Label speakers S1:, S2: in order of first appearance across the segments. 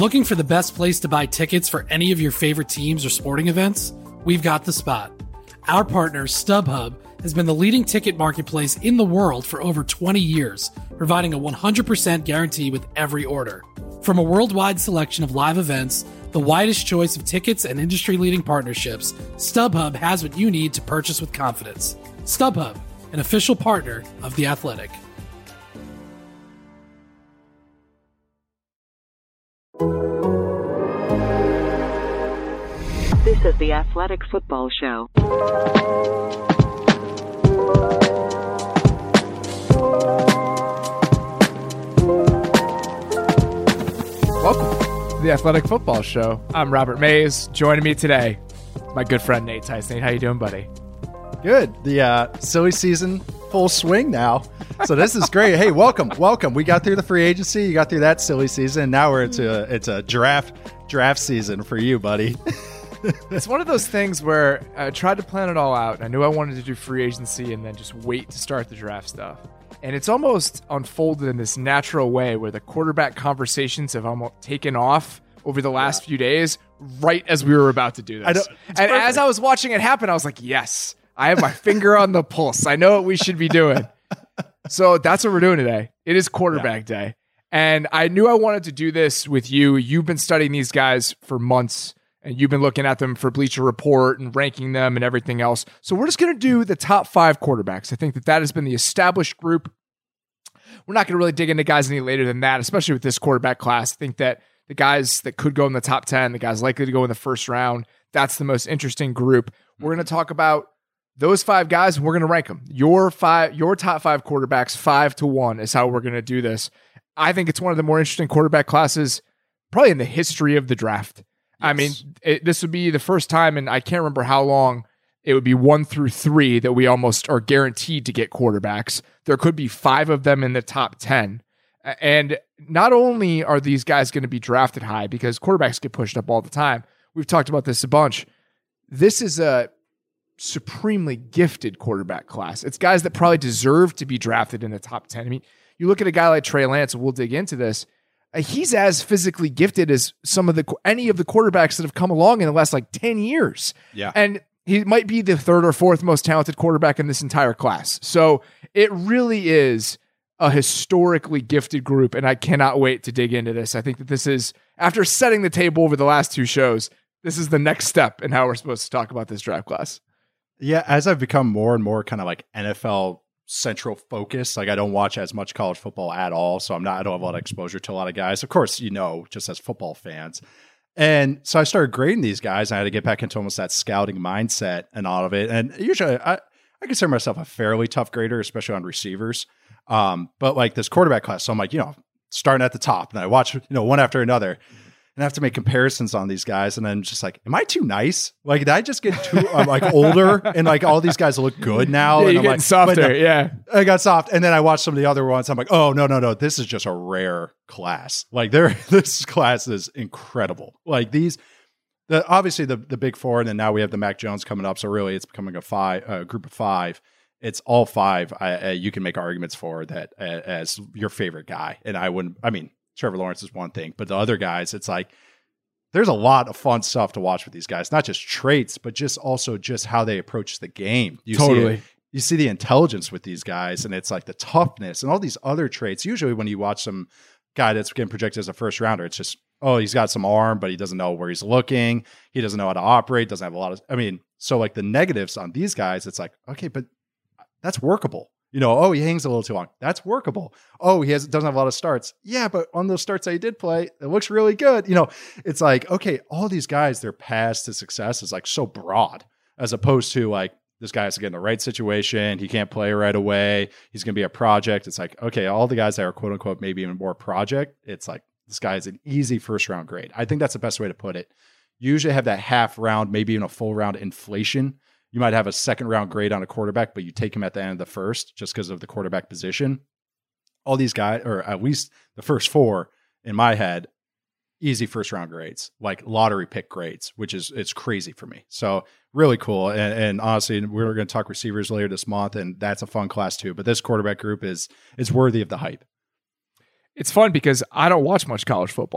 S1: Looking for the best place to buy tickets for any of your favorite teams or sporting events? We've got the spot. Our partner, StubHub, has been the leading ticket marketplace in the world for over 20 years, providing a 100% guarantee with every order. From a worldwide selection of live events, the widest choice of tickets and industry-leading partnerships, StubHub has what you need to purchase with confidence. StubHub, an official partner of The Athletic.
S2: This is The Athletic Football Show.
S3: Welcome to The Athletic Football Show. I'm Robert Mays. Joining me today, my good friend Nate Tice. Nate, how you doing, buddy?
S4: Good. The silly season full swing now. So this is great. Hey, welcome. We got through the free agency. You got through that silly season. Now we're it's a draft season for you, buddy.
S3: It's one of those things where I tried to plan it all out. I knew I wanted to do free agency and then just wait to start the draft stuff. And it's almost unfolded in this natural way where the quarterback conversations have almost taken off over the last few days, right as we were about to do this. As I was watching it happen, I was like, yes, I have my finger on the pulse. I know what we should be doing. So that's what we're doing today. It is quarterback day. And I knew I wanted to do this with you. You've been studying these guys for months, and you've been looking at them for Bleacher Report and ranking them and everything else. So we're just going to do the top 5 quarterbacks. I think that has been the established group. We're not going to really dig into guys any later than that, especially with this quarterback class. I think that the guys that could go in the top 10, the guys likely to go in the first round, that's the most interesting group. We're going to talk about those 5 guys, and we're going to rank them. Your top 5 quarterbacks, 5 to 1 is how we're going to do this. I think it's one of the more interesting quarterback classes probably in the history of the draft. Yes. I mean, this would be the first time, and I can't remember how long, it would be 1 through 3 that we almost are guaranteed to get quarterbacks. There could be 5 of them in the top 10. And not only are these guys going to be drafted high, because quarterbacks get pushed up all the time. We've talked about this a bunch. This is a supremely gifted quarterback class. It's guys that probably deserve to be drafted in the top 10. I mean, you look at a guy like Trey Lance, and we'll dig into this. He's as physically gifted as any of the quarterbacks that have come along in the last 10 years.
S4: Yeah.
S3: And he might be the 3rd or 4th most talented quarterback in this entire class. So it really is a historically gifted group, and I cannot wait to dig into this. I think that this is, after setting the table over the last 2 shows, this is the next step in how we're supposed to talk about this draft class.
S4: Yeah, as I've become more and more kind of NFL central focus, I don't watch as much college football at all, so I don't have a lot of exposure to a lot of guys. Of course, just as football fans. And so I started grading these guys. And I had to get back into almost that scouting mindset and all of it. And usually I consider myself a fairly tough grader, especially on receivers. But this quarterback class, so I'm starting at the top, and I watch, one after another, and I have to make comparisons on these guys. And then just am I too nice? Did I just get too older and all these guys look good now?
S3: Yeah,
S4: and
S3: you're
S4: I'm
S3: getting softer. Yeah.
S4: I got soft. And then I watched some of the other ones. I'm like, oh, no. This is just a rare class. This class is incredible. Obviously the big 4, and then now we have the Mac Jones coming up. So really it's becoming a group of 5. It's all 5. You can make arguments for that as your favorite guy. And Trevor Lawrence is one thing, but the other guys, it's there's a lot of fun stuff to watch with these guys, not just traits, but just also just how they approach the game. You see the intelligence with these guys, and it's the toughness and all these other traits. Usually when you watch some guy that's getting projected as a first rounder, it's just, oh, he's got some arm, but he doesn't know where he's looking. He doesn't know how to operate, doesn't have a lot of, so the negatives on these guys, it's okay, but that's workable. Oh, he hangs a little too long. That's workable. Oh, he doesn't have a lot of starts. Yeah, but on those starts that he did play, it looks really good. It's okay, all these guys, their path to success is so broad, as opposed to this guy has to get in the right situation. He can't play right away. He's going to be a project. It's okay, all the guys that are quote unquote maybe even more project, it's this guy is an easy first round grade. I think that's the best way to put it. You usually have that half round, maybe even a full round inflation. You might have a second round grade on a quarterback, but you take him at the end of the first just because of the quarterback position. All these guys, or at least the first 4 in my head, easy first round grades, lottery pick grades, it's crazy for me. So really cool. And honestly, we're going to talk receivers later this month, and that's a fun class too. But this quarterback group is worthy of the hype.
S3: It's fun because I don't watch much college football.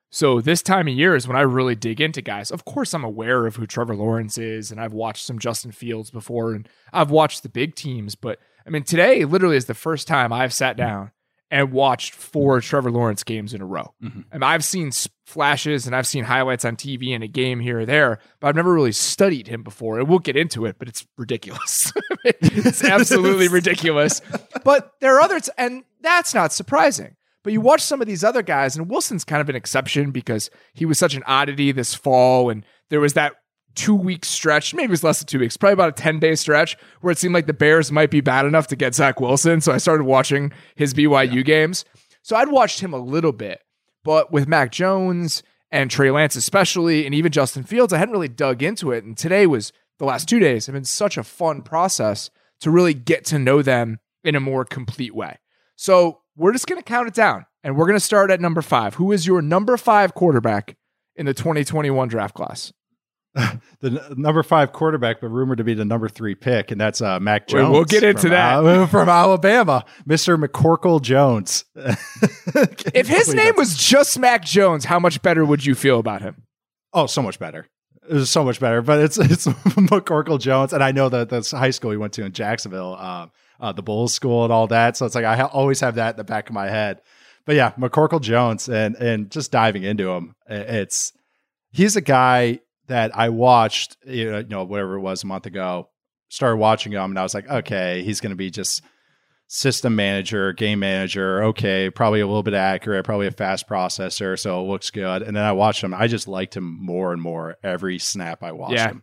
S3: So this time of year is when I really dig into guys. Of course, I'm aware of who Trevor Lawrence is, and I've watched some Justin Fields before, and I've watched the big teams. But I mean, today literally is the first time I've sat down and watched 4 Trevor Lawrence games in a row. Mm-hmm. And I've seen flashes and I've seen highlights on TV in a game here or there, but I've never really studied him before. And we'll get into it, but it's ridiculous. It's absolutely ridiculous. But there are others, and that's not surprising. But you watch some of these other guys, and Wilson's kind of an exception because he was such an oddity this fall, and there was that 2-week stretch, maybe it was less than 2 weeks, probably about a 10-day stretch where it seemed like the Bears might be bad enough to get Zach Wilson. So I started watching his BYU games. So I'd watched him a little bit, but with Mac Jones and Trey Lance especially, and even Justin Fields, I hadn't really dug into it. And today was, the last 2 days have been such a fun process to really get to know them in a more complete way. So we're just going to count it down, and we're going to start at number 5. Who is your number 5 quarterback in the 2021 draft class?
S4: The number 5 quarterback, but rumored to be the number 3 pick, and that's Mac Jones.
S3: We'll get into that.
S4: From Alabama, Mr. McCorkle Jones.
S3: If his name was just Mac Jones, how much better would you feel about him?
S4: Oh, so much better. It was so much better, but it's McCorkle Jones, and I know that that's high school he went to in Jacksonville, the Bulls school and all that, so it's like I always have that in the back of my head. But yeah, McCorkle Jones, and just diving into him, he's a guy that I watched, whatever it was a month ago, started watching him, and I was like, okay, he's going to be just system manager, game manager. Okay, probably a little bit accurate, probably a fast processor, so it looks good. And then I watched him. I just liked him more and more every snap I watched him.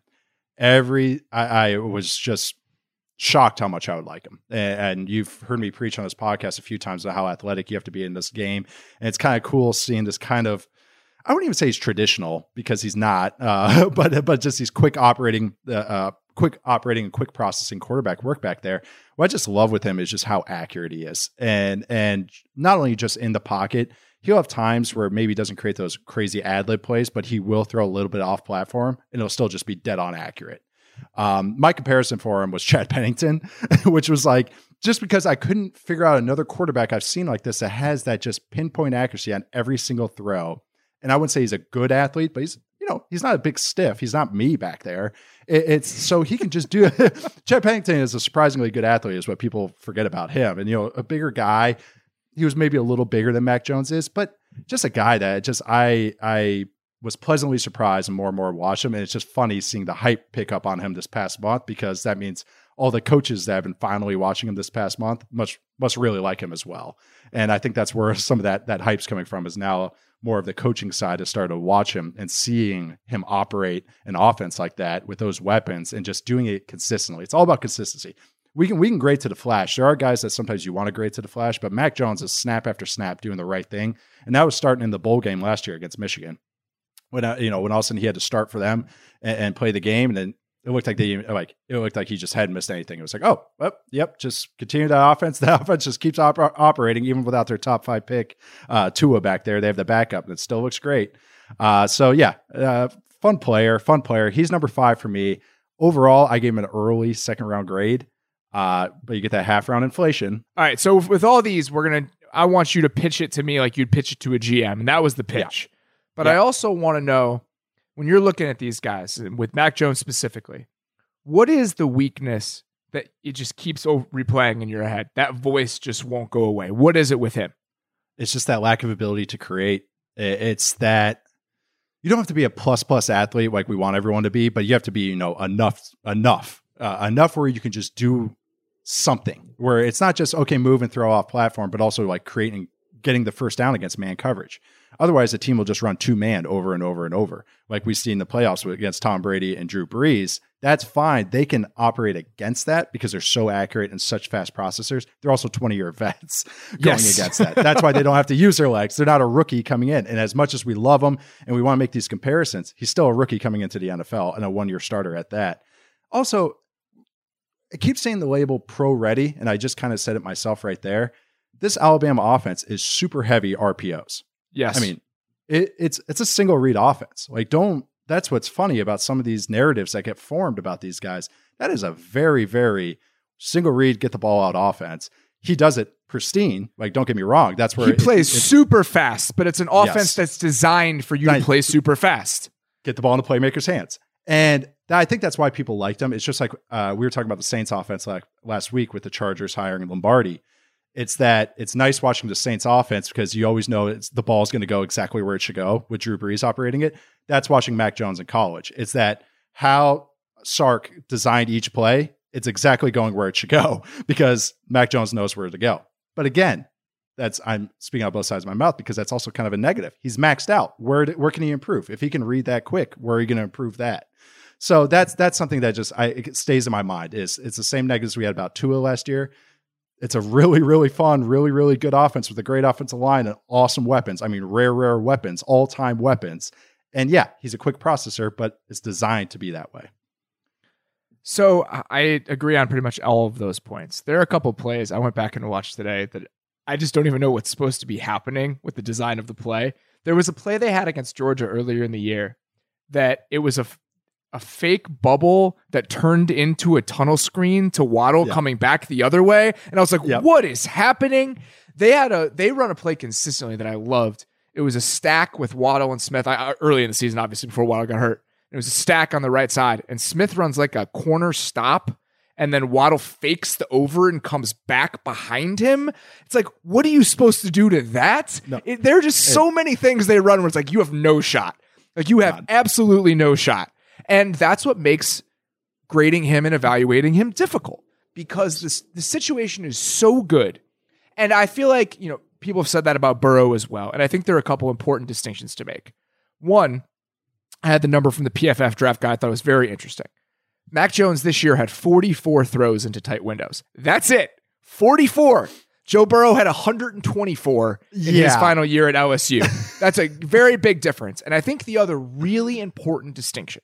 S4: I was just shocked how much I would like him. And you've heard me preach on this podcast a few times about how athletic you have to be in this game. And it's kind of cool seeing this kind of, I wouldn't even say he's traditional because he's not, but just these quick operating and quick processing quarterback work back there. What I just love with him is just how accurate he is, and not only just in the pocket. He'll have times where maybe he doesn't create those crazy ad lib plays, but he will throw a little bit off platform, and it'll still just be dead on accurate. My comparison for him was Chad Pennington, which was like, just because I couldn't figure out another quarterback I've seen like this that has that just pinpoint accuracy on every single throw. And I wouldn't say he's a good athlete, but he's not a big stiff. He's not me back there. It's so he can just do it. Chad Pennington is a surprisingly good athlete is what people forget about him. And, a bigger guy, he was maybe a little bigger than Mac Jones is, but just a guy that just, I was pleasantly surprised and more watch him. And it's just funny seeing the hype pick up on him this past month, because that means all the coaches that have been finally watching him this past month must really like him as well. And I think that's where some of that hype's coming from, is now more of the coaching side has started to watch him and seeing him operate an offense like that with those weapons and just doing it consistently. It's all about consistency. We can grade to the flash. There are guys that sometimes you want to grade to the flash, but Mac Jones is snap after snap doing the right thing. And that was starting in the bowl game last year against Michigan. When all of a sudden he had to start for them and play the game, and then it looked like he just hadn't missed anything. It was like, oh, well, yep, just continue that offense. The offense just keeps operating even without their top 5 pick, Tua back there. They have the backup, and it still looks great. Fun player. He's number 5 for me. Overall, I gave him an early second round grade, but you get that half round inflation.
S3: All right, so with all these, I want you to pitch it to me like you'd pitch it to a GM, and that was the pitch. Yeah. But I also want to know, when you're looking at these guys, with Mac Jones specifically, what is the weakness that it just keeps replaying in your head? That voice just won't go away. What is it with him?
S4: It's just that lack of ability to create. It's that you don't have to be a plus athlete like we want everyone to be, but you have to be, enough where you can just do something, where it's not just, okay, move and throw off platform, but also like creating, getting the first down against man coverage. Otherwise, the team will just run 2-man over and over and over, like we see in the playoffs against Tom Brady and Drew Brees. That's fine. They can operate against that because they're so accurate and such fast processors. They're also 20-year vets going against that. That's why they don't have to use their legs. They're not a rookie coming in. And as much as we love him and we want to make these comparisons, he's still a rookie coming into the NFL and a 1-year starter at that. Also, I keep saying the label pro ready, and I just kind of said it myself right there. This Alabama offense is super heavy RPOs.
S3: Yes.
S4: I mean, it's a single read offense. That's what's funny about some of these narratives that get formed about these guys. That is a very, very single read, get the ball out offense. he does it pristine. Like, don't get me wrong. That's where
S3: he plays super fast, but it's an offense that's designed for you to play super fast.
S4: Get the ball in the playmaker's hands. And I think that's why people liked him. It's just like we were talking about the Saints offense last week with the Chargers hiring Lombardi. It's that it's nice watching the Saints offense because you always know the ball is going to go exactly where it should go with Drew Brees operating it. That's watching Mac Jones in college. It's that how Sark designed each play, it's exactly going where it should go because Mac Jones knows where to go. But again, I'm speaking out both sides of my mouth because that's also kind of a negative. He's maxed out. Where can he improve? If he can read that quick, where are you going to improve that? So that's something that it stays in my mind. It's the same negatives we had about Tua last year. It's a really, really fun, really, really good offense with a great offensive line and awesome weapons. I mean, rare weapons, all-time weapons. And yeah, he's a quick processor, but it's designed to be that way.
S3: So I agree on pretty much all of those points. There are a couple of plays I went back and watched today that I just don't even know what's supposed to be happening with the design of the play. There was a play they had against Georgia earlier in the year that it was a fake bubble that turned into a tunnel screen to Waddle coming back the other way. And I was like, what is happening? They run a play consistently that I loved. It was a stack with Waddle and Smith early in the season, obviously before Waddle got hurt. It was a stack on the right side, and Smith runs like a corner stop, and then Waddle fakes the over and comes back behind him. It's like, what are you supposed to do to that? No. There are just so many things they run where it's like, you have no shot. Like, you have absolutely no shot. And that's what makes grading him and evaluating him difficult, because the situation is so good. And I feel like, people have said that about Burrow as well. And I think there are a couple important distinctions to make. One, I had the number from the PFF draft guy. I thought it was very interesting. Mac Jones this year had 44 throws into tight windows. That's it. 44. Joe Burrow had 124 in his final year at LSU. That's a very big difference. And I think the other really important distinction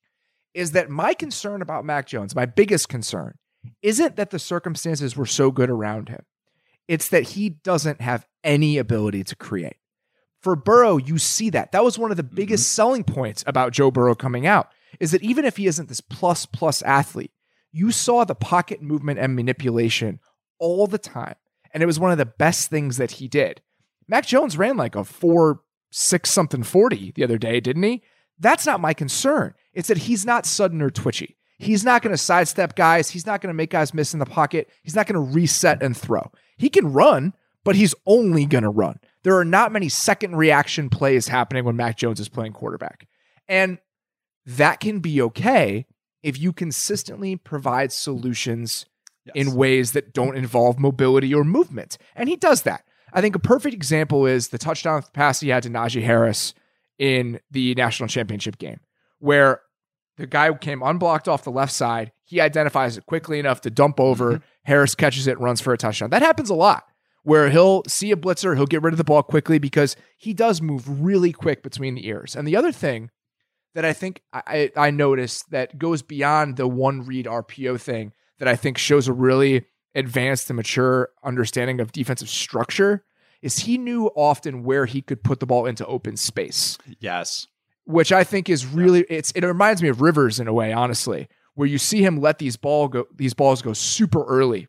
S3: is that my concern about Mac Jones, my biggest concern, isn't that the circumstances were so good around him. It's that he doesn't have any ability to create. For Burrow, you see that. That was one of the biggest selling points about Joe Burrow coming out, is that even if he isn't this plus athlete, you saw the pocket movement and manipulation all the time. And it was one of the best things that he did. Mac Jones ran like a 4.6 something 40 the other day, didn't he? That's not my concern. It's that he's not sudden or twitchy. He's not going to sidestep guys. He's not going to make guys miss in the pocket. He's not going to reset and throw. He can run, but he's only going to run. There are not many second reaction plays happening when Mac Jones is playing quarterback. And that can be okay if you consistently provide solutions in ways that don't involve mobility or movement. And he does that. I think a perfect example is the touchdown pass he had to Najee Harris in the national championship game, where the guy came unblocked off the left side. He identifies it quickly enough to dump over. Harris catches it and runs for a touchdown. That happens a lot, where he'll see a blitzer, he'll get rid of the ball quickly because he does move really quick between the ears. And the other thing that I think I noticed that goes beyond the one read RPO thing that I think shows a really advanced and mature understanding of defensive structure is he knew often where he could put the ball into open space.
S4: Yes.
S3: Which I think is really, it reminds me of Rivers in a way, honestly, where you see him let these balls go super early,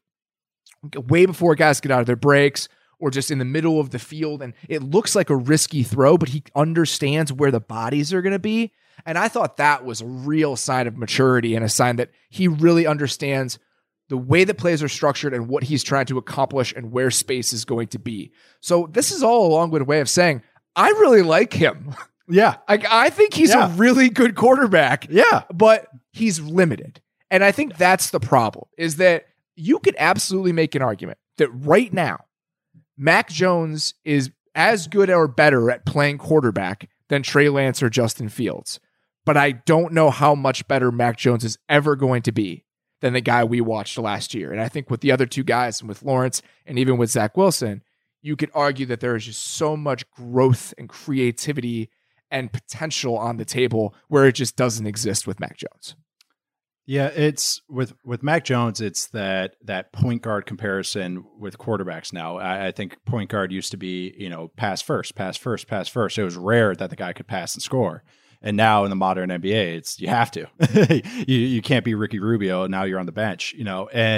S3: way before guys get out of their breaks or just in the middle of the field. And it looks like a risky throw, but he understands where the bodies are going to be. And I thought that was a real sign of maturity and a sign that he really understands the way that plays are structured and what he's trying to accomplish and where space is going to be. So this is all a long-winded way of saying, I really like him.
S4: Yeah.
S3: I think he's a really good quarterback.
S4: Yeah.
S3: But he's limited. And I think that's the problem, is that you could absolutely make an argument that right now, Mac Jones is as good or better at playing quarterback than Trey Lance or Justin Fields. But I don't know how much better Mac Jones is ever going to be than the guy we watched last year. And I think with the other two guys, and with Lawrence and even with Zach Wilson, you could argue that there is just so much growth and creativity and potential on the table where it just doesn't exist with Mac Jones.
S4: Yeah, it's with Mac Jones, it's that point guard comparison with quarterbacks now. I think point guard used to be, pass first. It was rare that the guy could pass and score. And now in the modern NBA, you have to. you can't be Ricky Rubio. Now you're on the bench, And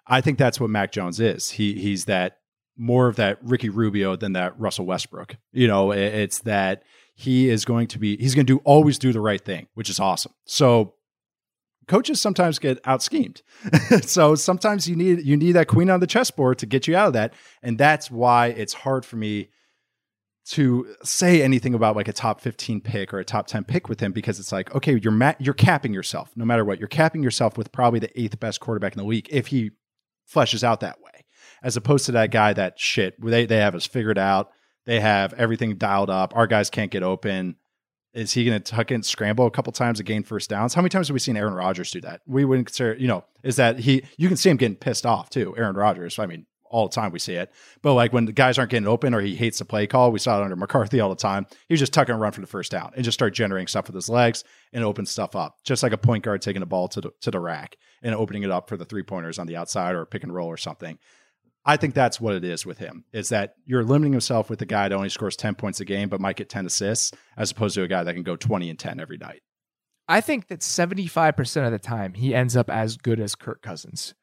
S4: I think that's what Mac Jones is. He's that more of that Ricky Rubio than that Russell Westbrook. It's that he's going to always do the right thing, which is awesome. So coaches sometimes get out schemed. So sometimes you need that queen on the chessboard to get you out of that. And that's why it's hard for me to say anything about like a top 15 pick or a top 10 pick with him, because it's like, okay, you're capping yourself no matter what. You're capping yourself with probably the 8th best quarterback in the league if he fleshes out that way, as opposed to that guy that they have us figured out. They have everything dialed up. Our guys can't get open. Is he going to tuck in, scramble a couple times to gain first downs? How many times have we seen Aaron Rodgers do that? We wouldn't consider, is that you can see him getting pissed off too. Aaron Rodgers. I mean, all the time we see it, but like when the guys aren't getting open or he hates the play call, we saw it under McCarthy all the time. He was just tuck and run for the first down and just start generating stuff with his legs and open stuff up. Just like a point guard taking the ball to the rack and opening it up for the 3-pointers on the outside or a pick and roll or something. I think that's what it is with him, is that you're limiting himself with the guy that only scores 10 points a game, but might get 10 assists, as opposed to a guy that can go 20 and 10 every night.
S3: I think that 75% of the time he ends up as good as Kirk Cousins.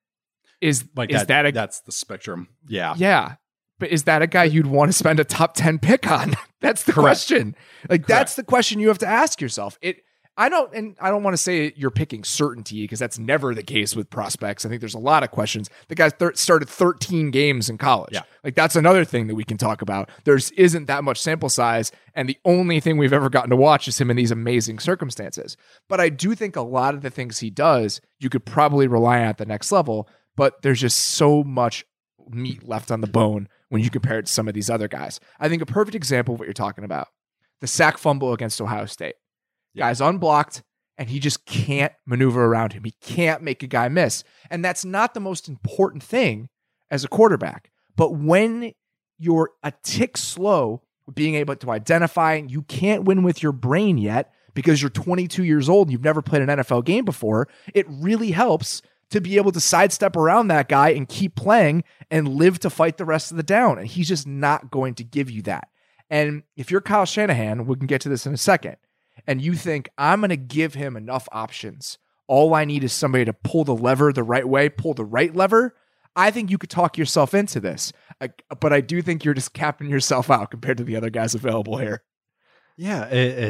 S4: That's the spectrum. Yeah.
S3: Yeah. But is that a guy you'd want to spend a top 10 pick on? That's the question. That's the question you have to ask yourself. I don't want to say you're picking certainty, because that's never the case with prospects. I think there's a lot of questions. The guy started 13 games in college.
S4: Yeah.
S3: That's another thing that we can talk about. There isn't that much sample size, and the only thing we've ever gotten to watch is him in these amazing circumstances. But I do think a lot of the things he does, you could probably rely on at the next level, but there's just so much meat left on the bone when you compare it to some of these other guys. I think a perfect example of what you're talking about, the sack fumble against Ohio State. Guy's unblocked, and he just can't maneuver around him. He can't make a guy miss. And that's not the most important thing as a quarterback. But when you're a tick slow with being able to identify, and you can't win with your brain yet because you're 22 years old and you've never played an NFL game before, it really helps to be able to sidestep around that guy and keep playing and live to fight the rest of the down. And he's just not going to give you that. And if you're Kyle Shanahan, we can get to this in a second, and you think, I'm going to give him enough options, all I need is somebody to pull the lever the right way, pull the right lever, I think you could talk yourself into this. But I do think you're just capping yourself out compared to the other guys available here.
S4: Yeah,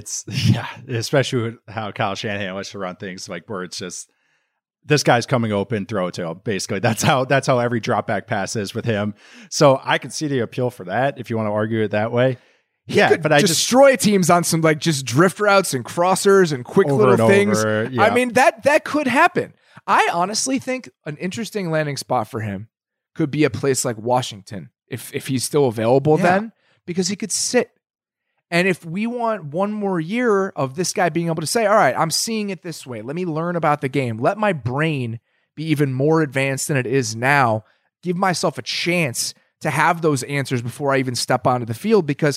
S4: especially with how Kyle Shanahan wants to run things, like where it's just, this guy's coming open, throw it to him. Basically, that's how every drop back pass is with him. So I can see the appeal for that if you want to argue it that way.
S3: He could destroy teams on some just drift routes and crossers and quick little things. Yeah. I mean, that could happen. I honestly think an interesting landing spot for him could be a place like Washington, if he's still available then, because he could sit. And if we want one more year of this guy being able to say, all right, I'm seeing it this way, let me learn about the game, let my brain be even more advanced than it is now, give myself a chance to have those answers before I even step onto the field, because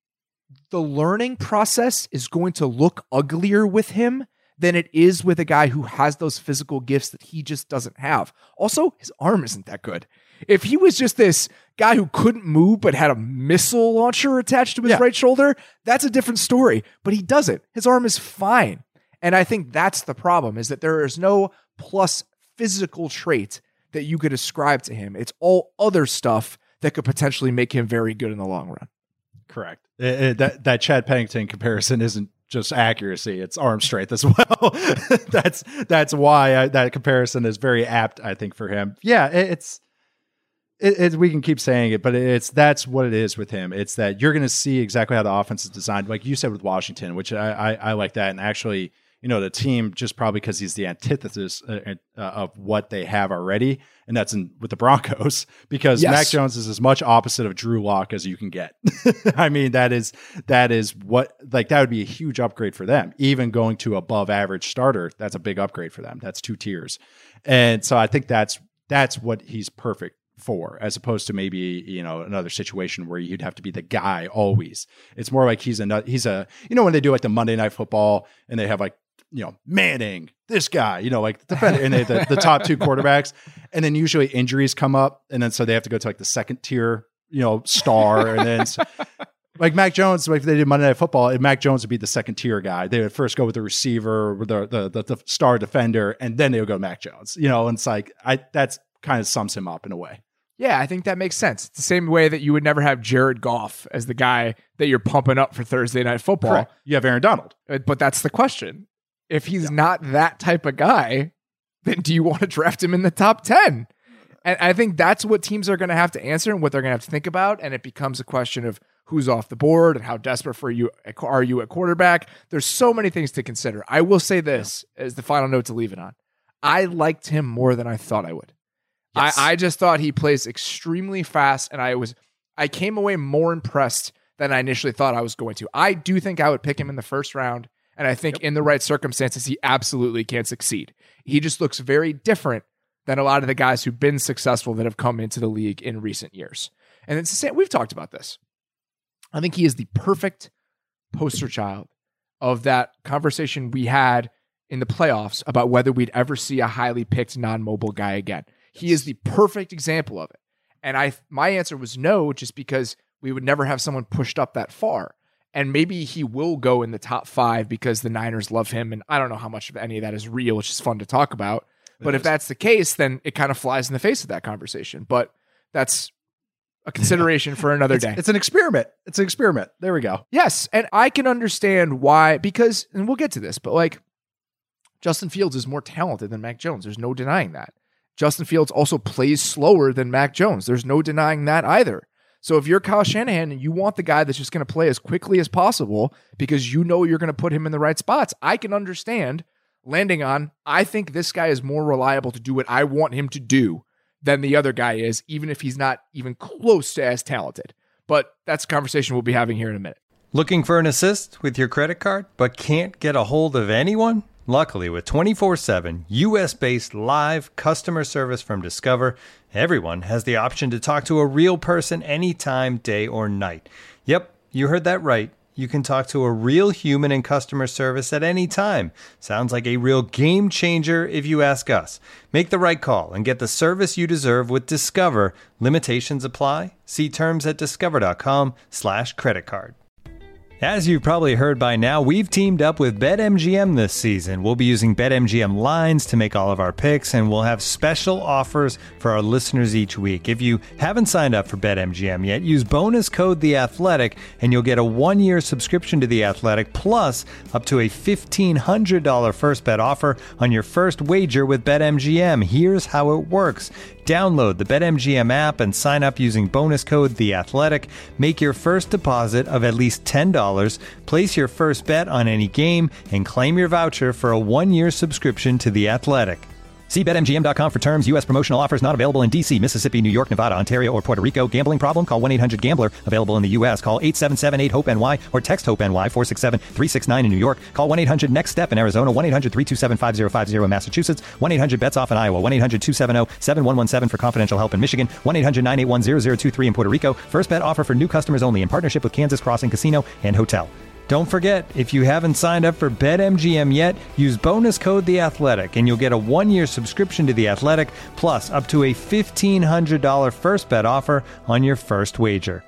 S3: the learning process is going to look uglier with him than it is with a guy who has those physical gifts that he just doesn't have. Also, his arm isn't that good. If he was just this guy who couldn't move but had a missile launcher attached to his right shoulder, that's a different story. But he doesn't. His arm is fine. And I think that's the problem, is that there is no plus physical trait that you could ascribe to him. It's all other stuff that could potentially make him very good in the long run.
S4: Correct. That Chad Pennington comparison isn't just accuracy; it's arm strength as well. that's why that comparison is very apt, I think, for him. Yeah, it's we can keep saying it, but that's what it is with him. It's that you're going to see exactly how the offense is designed, like you said with Washington, which I like that, and actually, the team, just probably because he's the antithesis of what they have already, and that's with the Broncos, because Mac Jones is as much opposite of Drew Lock as you can get. I mean, that is what, that would be a huge upgrade for them. Even going to above average starter, that's a big upgrade for them. That's 2 tiers. And so I think that's what he's perfect for, as opposed to maybe, another situation where you'd have to be the guy always. It's more like he's a, when they do like the Monday Night Football and they have like, Manning, this guy, like defender, and the top 2 quarterbacks, and then usually injuries come up, and then so they have to go to like the second tier, star, and then like Mac Jones, like if they did Monday Night Football, Mac Jones would be the second tier guy. They would first go with the receiver, with the star defender, and then they would go Mac Jones. And it's like that's kind of sums him up in a way.
S3: Yeah, I think that makes sense. It's the same way that you would never have Jared Goff as the guy that you're pumping up for Thursday Night Football.
S4: Correct. You have Aaron Donald.
S3: But that's the question. If he's not that type of guy, then do you want to draft him in the top 10? And I think that's what teams are going to have to answer and what they're going to have to think about. And it becomes a question of who's off the board and how desperate are you at quarterback. There's so many things to consider. I will say this as the final note to leave it on. I liked him more than I thought I would. Yes. I just thought he plays extremely fast, and I came away more impressed than I initially thought I was going to. I do think I would pick him in the first round, and I think in the right circumstances, he absolutely can succeed. He just looks very different than a lot of the guys who've been successful that have come into the league in recent years. And it's the same. We've talked about this. I think he is the perfect poster child of that conversation we had in the playoffs about whether we'd ever see a highly picked non-mobile guy again. He is the perfect example of it. And my answer was no, just because we would never have someone pushed up that far. And maybe he will go in the top 5 because the Niners love him. And I don't know how much of any of that is real. It's just fun to talk about. But if that's the case, then it kind of flies in the face of that conversation. But that's a consideration for another day.
S4: It's an experiment. It's an experiment. There we go.
S3: Yes. And I can understand why, because, and we'll get to this, but like Justin Fields is more talented than Mac Jones. There's no denying that. Justin Fields also plays slower than Mac Jones. There's no denying that either. So if you're Kyle Shanahan and you want the guy that's just going to play as quickly as possible because you know you're going to put him in the right spots, I can understand landing on, I think this guy is more reliable to do what I want him to do than the other guy is, even if he's not even close to as talented. But that's a conversation we'll be having here in a minute.
S5: Looking for an assist with your credit card but can't get a hold of anyone? Luckily, with 24/7 U.S.-based live customer service from Discover, everyone has the option to talk to a real person anytime, day or night. Yep, you heard that right. You can talk to a real human in customer service at any time. Sounds like a real game changer if you ask us. Make the right call and get the service you deserve with Discover. Limitations apply. See terms at discover.com/creditcard. As you've probably heard by now, we've teamed up with BetMGM this season. We'll be using BetMGM lines to make all of our picks, and we'll have special offers for our listeners each week. If you haven't signed up for BetMGM yet, use bonus code The Athletic, and you'll get a 1-year subscription to The Athletic, plus up to a $1,500 first bet offer on your first wager with BetMGM. Here's how it works. Download the BetMGM app and sign up using bonus code The Athletic. Make your first deposit of at least $10. Place your first bet on any game and claim your voucher for a 1-year subscription to The Athletic. See BetMGM.com for terms. U.S. promotional offers not available in D.C., Mississippi, New York, Nevada, Ontario, or Puerto Rico. Gambling problem? Call 1-800-GAMBLER. Available in the U.S. Call 877-8-HOPE-NY or text HOPE-NY 467-369 in New York. Call 1-800-NEXT-STEP in Arizona. 1-800-327-5050 in Massachusetts. 1-800-BETS-OFF in Iowa. 1-800-270-7117 for confidential help in Michigan. 1-800-981-0023 in Puerto Rico. First bet offer for new customers only in partnership with Kansas Crossing Casino and Hotel. Don't forget, if you haven't signed up for BetMGM yet, use bonus code The Athletic, and you'll get a 1-year subscription to The Athletic, plus up to a $1,500 first bet offer on your first wager.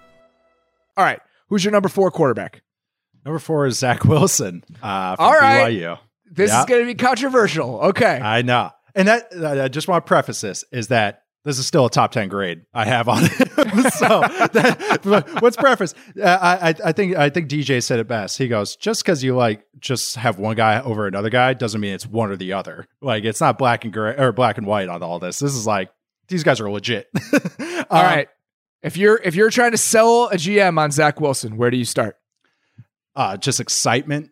S3: All right, who's your number 4 quarterback?
S4: Number 4 is Zach Wilson from BYU.
S3: This is going to be controversial. Okay.
S4: I know. And that I just want to preface this, is that this is still a top 10 grade I have on it. So what's preface? I think DJ said it best. He goes, just because you just have one guy over another guy doesn't mean it's one or the other. Like, it's not black and gray or black and white on all this. This is like, these guys are legit.
S3: All right. If you're trying to sell a GM on Zach Wilson, where do you start?
S4: Just excitement.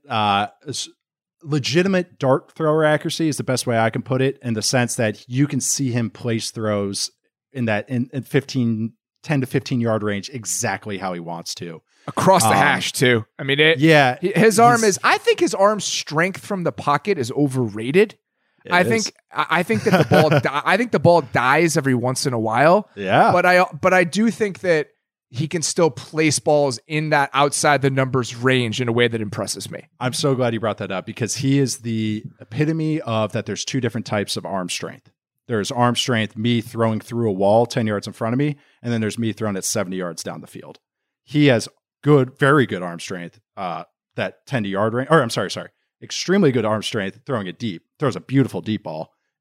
S4: Legitimate dart thrower accuracy is the best way I can put it, in the sense that you can see him place throws in 10 to 15 yard range exactly how he wants to.
S3: Across the hash too. I mean, his arm is, I think his arm strength from the pocket is overrated. I think that the ball, I think the ball dies every once in a while.
S4: Yeah.
S3: But I do think that he can still place balls in that outside the numbers range in a way that impresses me.
S4: I'm so glad you brought that up, because he is the epitome of that. There's 2 different types of arm strength. There's arm strength, me throwing through a wall 10 yards in front of me, and then there's me throwing it 70 yards down the field. He has very good arm strength, that 10 to yard range, or I'm sorry, extremely good arm strength throwing it deep. Throws a beautiful deep ball.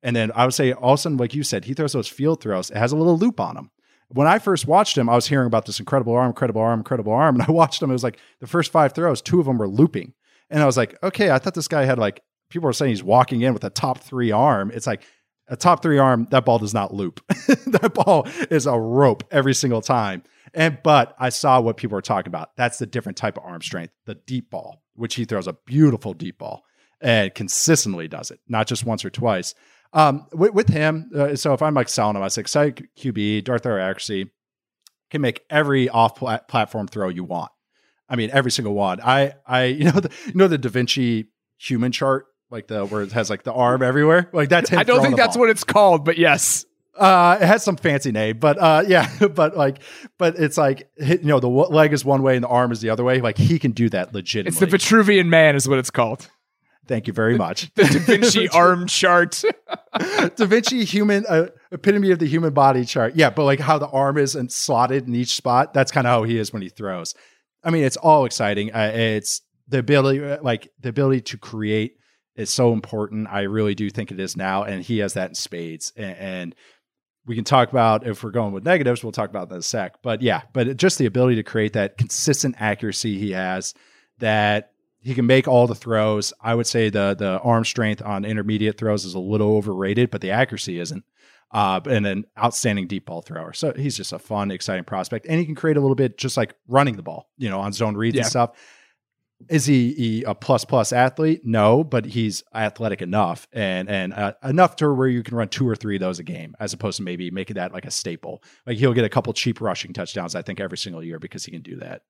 S4: And then I would say also, like you said, he throws those field throws. It has a little loop on him. When I first watched him, I was hearing about this incredible arm. And I watched him. It was like the first 5 throws, 2 of them were looping. And I was like, okay, I thought this guy had like, people were saying he's walking in with a top 3 arm. It's like a top 3 arm. That ball does not loop. That ball is a rope every single time. But I saw what people were talking about. That's the different type of arm strength, the deep ball, which he throws a beautiful deep ball and consistently does it, not just once or twice. With him, so if I'm like selling him, I say excited QB, dart throw accuracy, can make every off-platform throw you want. I mean, every single one. You know the Da Vinci human chart, like where it has like the arm everywhere, like that's him.
S3: I don't think that's what it's called, but yes.
S4: It has some fancy name, but yeah, but it's like, the leg is one way and the arm is the other way. Like he can do that legitimately.
S3: It's the Vitruvian Man is what it's called.
S4: Thank you very much.
S3: The Da Vinci arm chart.
S4: Da Vinci human, epitome of the human body chart. Yeah, but like how the arm is and slotted in each spot, that's kind of how he is when he throws. I mean, it's all exciting. It's the ability to create is so important. I really do think it is now, and he has that in spades. And we can talk about, if we're going with negatives, we'll talk about that in a sec. But yeah, just the ability to create that consistent accuracy he has, that he can make all the throws. I would say the arm strength on intermediate throws is a little overrated, but the accuracy isn't. And an outstanding deep ball thrower. So he's just a fun, exciting prospect. And he can create a little bit just like running the ball, on zone reads and stuff. Is he a plus athlete? No, but he's athletic enough and enough to where you can run 2 or 3 of those a game, as opposed to maybe making that like a staple. Like he'll get a couple cheap rushing touchdowns, I think, every single year because he can do that.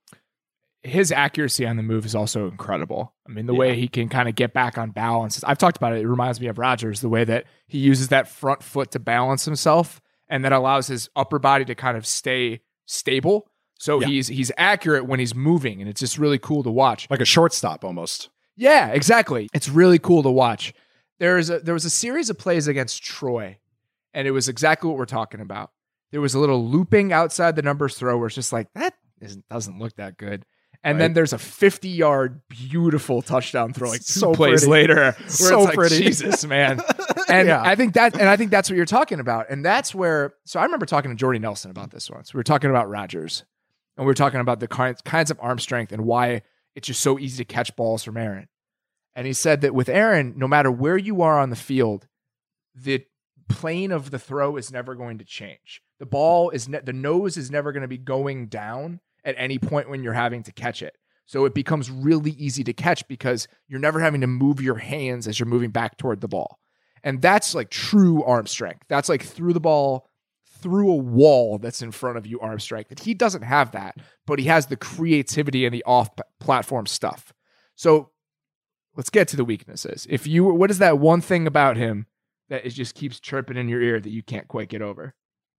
S3: His accuracy on the move is also incredible. I mean, the way he can kind of get back on balance. I've talked about it. It reminds me of Rodgers, the way that he uses that front foot to balance himself, and that allows his upper body to kind of stay stable. So he's accurate when he's moving, and it's just really cool to watch.
S4: Like a shortstop almost.
S3: Yeah, exactly. It's really cool to watch. There was a series of plays against Troy, and it was exactly what we're talking about. There was a little looping outside the numbers throw where it's just like, that doesn't look that good. And then there's a 50-yard beautiful touchdown throw like 2 plays later where it's like, pretty. Jesus, man. And I think that's what you're talking about. And that's where, so I remember talking to Jordy Nelson about this once. We were talking about Rodgers, and we were talking about the kinds of arm strength and why it's just so easy to catch balls from Aaron. And he said that with Aaron, no matter where you are on the field, the plane of the throw is never going to change. The the nose is never going to be going down at any point when you're having to catch it. So it becomes really easy to catch because you're never having to move your hands as you're moving back toward the ball. And that's like true arm strength. That's like through the ball, through a wall that's in front of you arm strength. And he doesn't have that, but he has the creativity and the off-platform stuff. So let's get to the weaknesses. What is that one thing about him that just keeps chirping in your ear that you can't quite get over?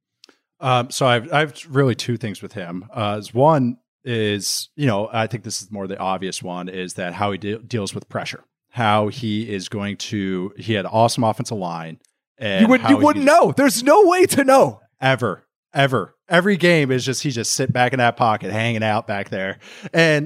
S4: So I've really 2 things with him. One is, I think this is more the obvious one, is that how he deals with pressure, how he had an awesome offensive line. And
S3: you wouldn't know. There's no way to know.
S4: Ever. Every game is he just sit back in that pocket, hanging out back there. And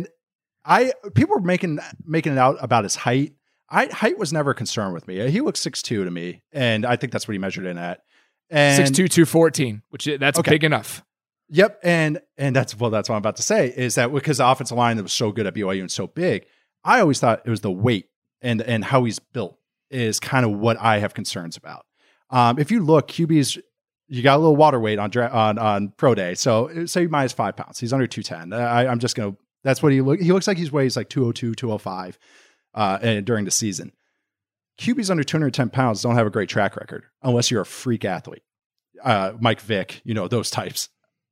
S4: people were making it out about his height. Height was never a concern with me. He looks 6'2" to me. And I think that's what he measured in at. And
S3: 6'2", 214, that's big enough.
S4: Yep. And that's what I'm about to say, is that because the offensive line that was so good at BYU and so big, I always thought it was the weight and how he's built is kind of what I have concerns about. If you look, QB's, you got a little water weight on pro day. So say minus 5 pounds. He's under 210. I'm just going to, that's what he looks like. He weighs like 202, 205 and during the season. QBs under 210 pounds don't have a great track record unless you're a freak athlete. Mike Vick, those types.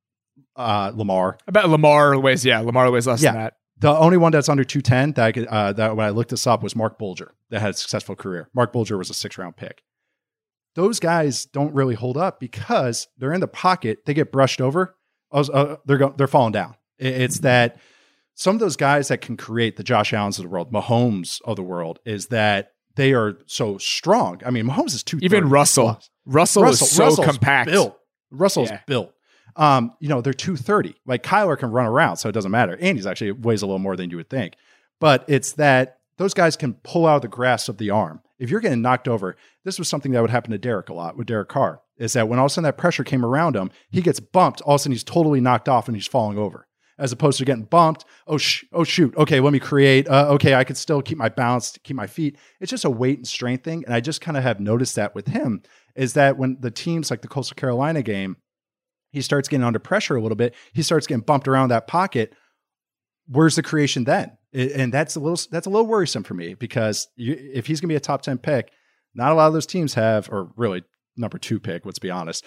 S4: Lamar.
S3: I bet Lamar weighs less than that.
S4: The only one that's under 210 that when I looked this up was Mark Bulger that had a successful career. Mark Bulger was a 6th-round pick. Those guys don't really hold up because they're in the pocket. They get brushed over. They're falling down. It's that some of those guys that can create the Josh Allens of the world, Mahomes of the world, is that they are so strong. I mean, Mahomes is 230.
S3: Even Russell. Russell is so
S4: Russell's
S3: compact.
S4: Russell's built. They're 230. Like Kyler can run around, so it doesn't matter. And he's actually weighs a little more than you would think. But it's that those guys can pull out the grasp of the arm. If you're getting knocked over, this was something that would happen to Derek a lot with Derek Carr, is that when all of a sudden that pressure came around him, he gets bumped, all of a sudden he's totally knocked off and he's falling over. As opposed to getting bumped, oh shoot, okay, let me create, okay, I could still keep my balance, keep my feet. It's just a weight and strength thing. And I just kind of have noticed that with him, is that when the teams like the Coastal Carolina game, he starts getting under pressure a little bit, he starts getting bumped around that pocket. Where's the creation then? And that's a little worrisome for me, because if he's going to be a top 10 pick, not a lot of those teams have, or really number 2 pick, let's be honest,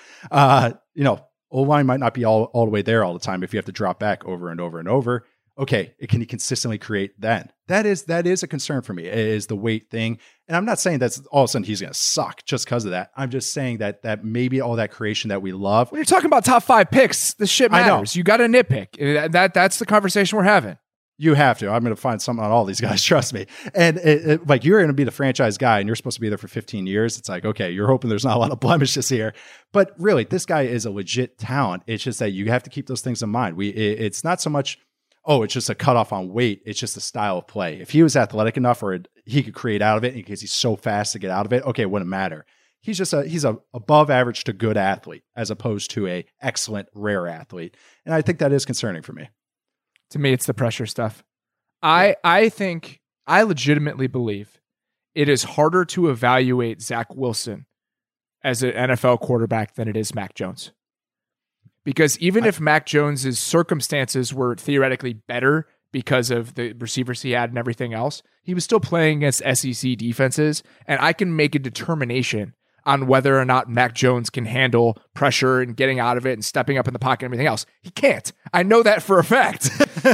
S4: O-line might not be all the way there all the time if you have to drop back over and over and over. Okay, can he consistently create then? That is a concern for me, is the weight thing. And I'm not saying that's all of a sudden he's going to suck just because of that. I'm just saying that maybe all that creation that we love.
S3: When you're talking about top 5 picks, this shit matters. You got to nitpick. That's the conversation we're having.
S4: You have to. I'm going to find something on all these guys. Trust me. And like, you're going to be the franchise guy and you're supposed to be there for 15 years. It's like, okay, you're hoping there's not a lot of blemishes here, but really this guy is a legit talent. It's just that you have to keep those things in mind. It's not so much, it's just a cutoff on weight. It's just a style of play. If he was athletic enough or he could create out of it because he's so fast to get out of it, okay, it wouldn't matter. He's a above average to good athlete as opposed to a excellent, rare athlete. And I think that is concerning for me.
S3: To me, it's the pressure stuff. I legitimately believe it is harder to evaluate Zach Wilson as an NFL quarterback than it is Mac Jones. Because even if Mac Jones's circumstances were theoretically better because of the receivers he had and everything else, he was still playing against SEC defenses, and I can make a determination on whether or not Mac Jones can handle pressure and getting out of it and stepping up in the pocket and everything else. He can't. I know that for a fact.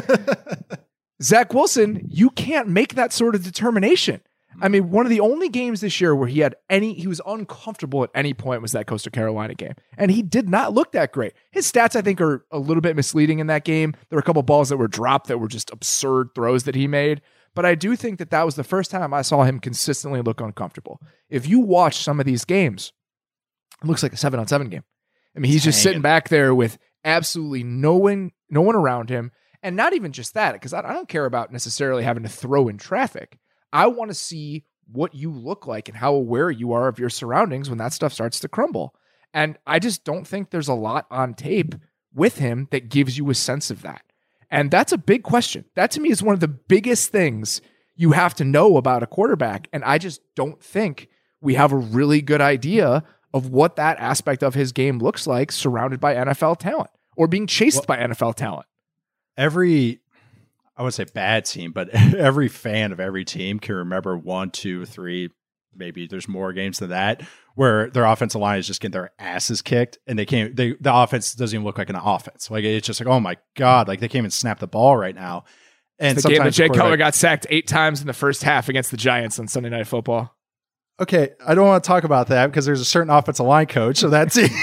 S3: Zach Wilson, you can't make that sort of determination. I mean, one of the only games this year where he was uncomfortable at any point was that Coastal Carolina game. And he did not look that great. His stats, I think, are a little bit misleading in that game. There were a couple balls that were dropped that were just absurd throws that he made. But I do think that was the first time I saw him consistently look uncomfortable. If you watch some of these games, it looks like a 7-on-7 game. I mean, he's just sitting back there with absolutely no one around him. And not even just that, because I don't care about necessarily having to throw in traffic. I want to see what you look like and how aware you are of your surroundings when that stuff starts to crumble. And I just don't think there's a lot on tape with him that gives you a sense of that. And that's a big question. That to me is one of the biggest things you have to know about a quarterback. And I just don't think we have a really good idea of what that aspect of his game looks like surrounded by NFL talent or being chased by NFL talent.
S4: I would say bad team, but every fan of every team can remember 1, 2, 3, maybe there's more games than that, where their offensive line is just getting their asses kicked and the offense doesn't even look like an offense. Like, it's just like, oh my God, like they can't even snap the ball right now. And
S3: it's the game that Jay Cutler got sacked 8 times in the first half against the Giants on Sunday Night Football.
S4: Okay, I don't want to talk about that because there's a certain offensive line coach of that team.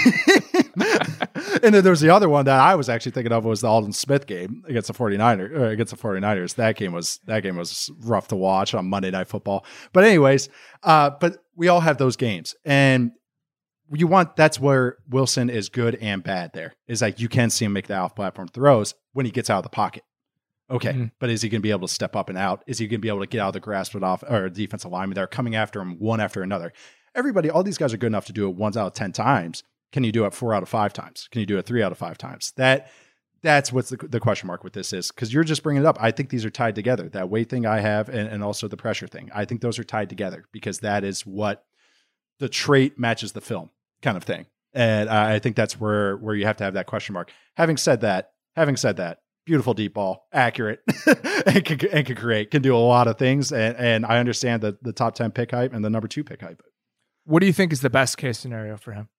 S4: And then there's the other one that I was actually thinking of was the Aldon Smith game against the 49ers. That game was rough to watch on Monday Night Football. But anyways, but we all have those games, and that's where Wilson is good and bad. There is like you can see him make the off-platform throws when he gets out of the pocket. Okay, but is he going to be able to step up and out? Is he going to be able to get out of the grasp of defensive linemen that are coming after him one after another? All these guys are good enough to do it 1 out of 10 times. Can you do it 4 out of 5 times? Can you do it 3 out of 5 times? That's what's the question mark with this is, because you're just bringing it up. I think these are tied together. That weight thing I have and also the pressure thing. I think those are tied together because that is what the trait matches the film kind of thing. And I think that's where you have to have that question mark. Having said that, beautiful deep ball, accurate, and can create, can do a lot of things. And I understand the top 10 pick hype and the number 2 pick hype.
S3: What do you think is the best case scenario for him?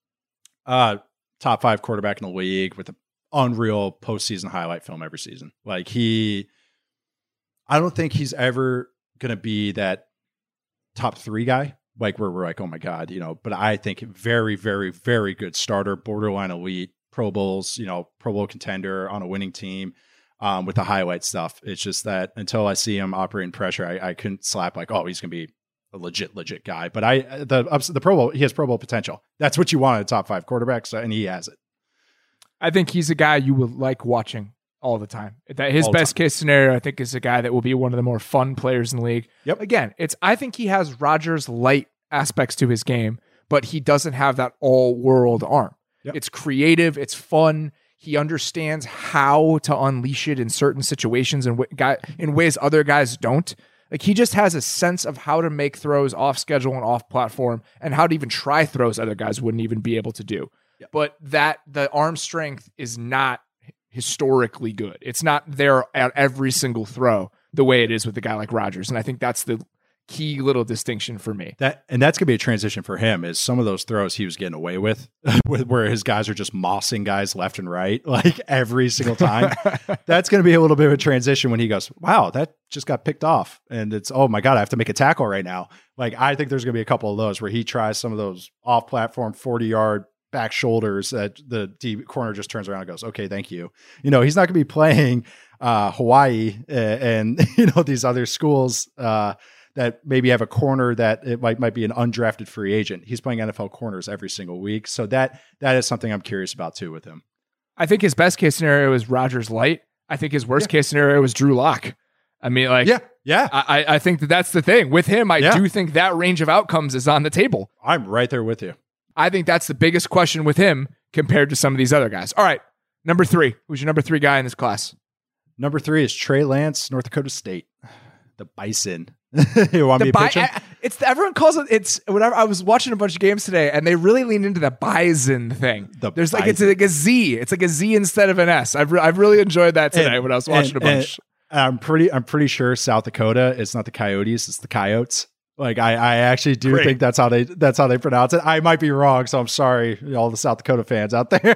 S4: Top 5 quarterback in the league with an unreal postseason highlight film every season. Like I don't think he's ever going to be that top 3 guy, like where we're like, oh my God, but I think very, very, very good starter, borderline elite, Pro Bowls, Pro Bowl contender on a winning team, with the highlight stuff. It's just that until I see him operating pressure, I couldn't slap like, oh, he's going to be a legit guy. But the Pro Bowl, he has Pro Bowl potential. That's what you want in a top 5 quarterback, and he has it.
S3: I think he's a guy you will like watching all the time. That his
S4: All the
S3: best case scenario, I think, is a guy that will be one of the more fun players in the league.
S4: Yep.
S3: Again, I think he has Rodgers light aspects to his game, but he doesn't have that all world arm.
S4: Yep.
S3: It's creative. It's fun. He understands how to unleash it in certain situations and in ways other guys don't. Like, he just has a sense of how to make throws off schedule and off platform, and how to even try throws other guys wouldn't even be able to do.
S4: Yep.
S3: But the arm strength is not historically good. It's not there at every single throw the way it is with a guy like Rodgers. And I think that's the key little distinction for me.
S4: That's going to be a transition for him, is some of those throws he was getting away with where his guys are just mossing guys left and right, like every single time. That's going to be a little bit of a transition when he goes, wow, that just got picked off. And it's, oh my God, I have to make a tackle right now. Like, I think there's going to be a couple of those where he tries some of those off platform 40-yard back shoulders that the deep corner just turns around and goes, okay, thank you. You know, he's not going to be playing Hawaii and you know, these other schools that maybe have a corner that it might be an undrafted free agent. He's playing NFL corners every single week. So that is something I'm curious about too with him.
S3: I think his best case scenario is Rodgers light. I think his worst case scenario is Drew Lock. I mean, like,
S4: yeah.
S3: I think that's the thing with him. I do think that range of outcomes is on the table.
S4: I'm right there with you.
S3: I think that's the biggest question with him compared to some of these other guys. All right. Number 3. Who's your number 3 guy in this class?
S4: Number 3 is Trey Lance, North Dakota State. The Bison. You want me to pitch him?
S3: Everyone calls it. It's whatever. I was watching a bunch of games today, and they really lean into the Bison thing. It's like a Z. It's like a Z instead of an S. I've really enjoyed that today when I was watching a bunch.
S4: I'm pretty sure South Dakota. It's not the Coyotes. It's the Coyotes. Like, I actually do think that's how they pronounce it. I might be wrong, so I'm sorry, all the South Dakota fans out there.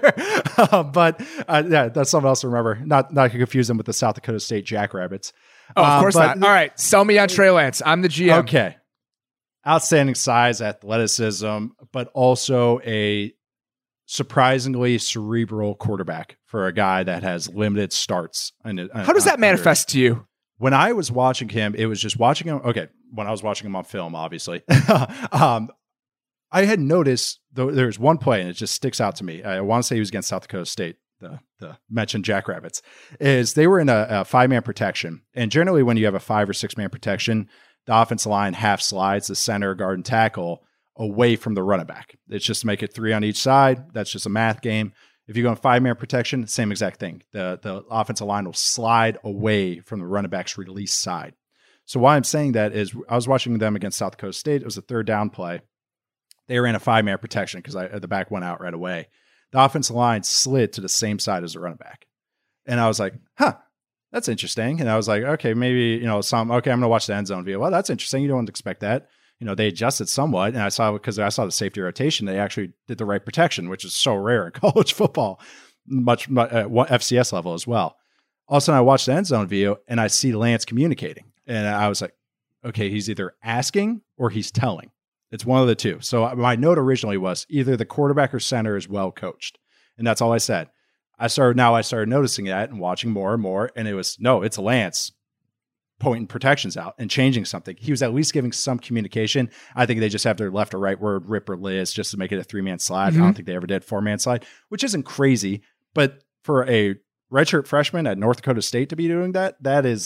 S4: But that's something else to remember. Not to confuse them with the South Dakota State Jackrabbits.
S3: Oh, of course not. All right, sell me on Trey Lance. I'm the GM.
S4: Okay, outstanding size, athleticism, but also a surprisingly cerebral quarterback for a guy that has limited starts.
S3: How does that manifest to you?
S4: When I was watching him, it was just watching him. Okay, when I was watching him on film, obviously, I had noticed there's one play, and it just sticks out to me. I want to say he was against South Dakota State, the mentioned Jackrabbits. Is they were in a 5-man protection, and generally when you have a 5 or 6-man protection, the offensive line half slides the center, guard, and tackle away from the running back. It's just to make it 3 on each side. That's just a math game. If you go in 5-man protection, same exact thing. The offensive line will slide away from the running back's release side. So why I'm saying that is I was watching them against South Dakota State. It was a 3rd down play. They were in a 5-man protection because the back went out right away. The offensive line slid to the same side as the running back. And I was like, that's interesting. And I was like, okay, maybe, I'm going to watch the end zone view. Well, that's interesting. You don't expect that. They adjusted somewhat, and I saw the safety rotation, they actually did the right protection, which is so rare in college football, much at FCS level as well. All of a sudden, I watched the end zone view, and I see Lance communicating, and I was like, okay, he's either asking or he's telling. It's one of the two. So my note originally was either the quarterback or center is well coached, and that's all I said. I started noticing that and watching more and more, and it's Lance pointing protections out and changing something. He was at least giving some communication. I think they just have their left or right word, rip or Liz, just to make it a 3-man slide. I don't think they ever did 4-man slide, which isn't crazy. But for a redshirt freshman at North Dakota State to be doing that's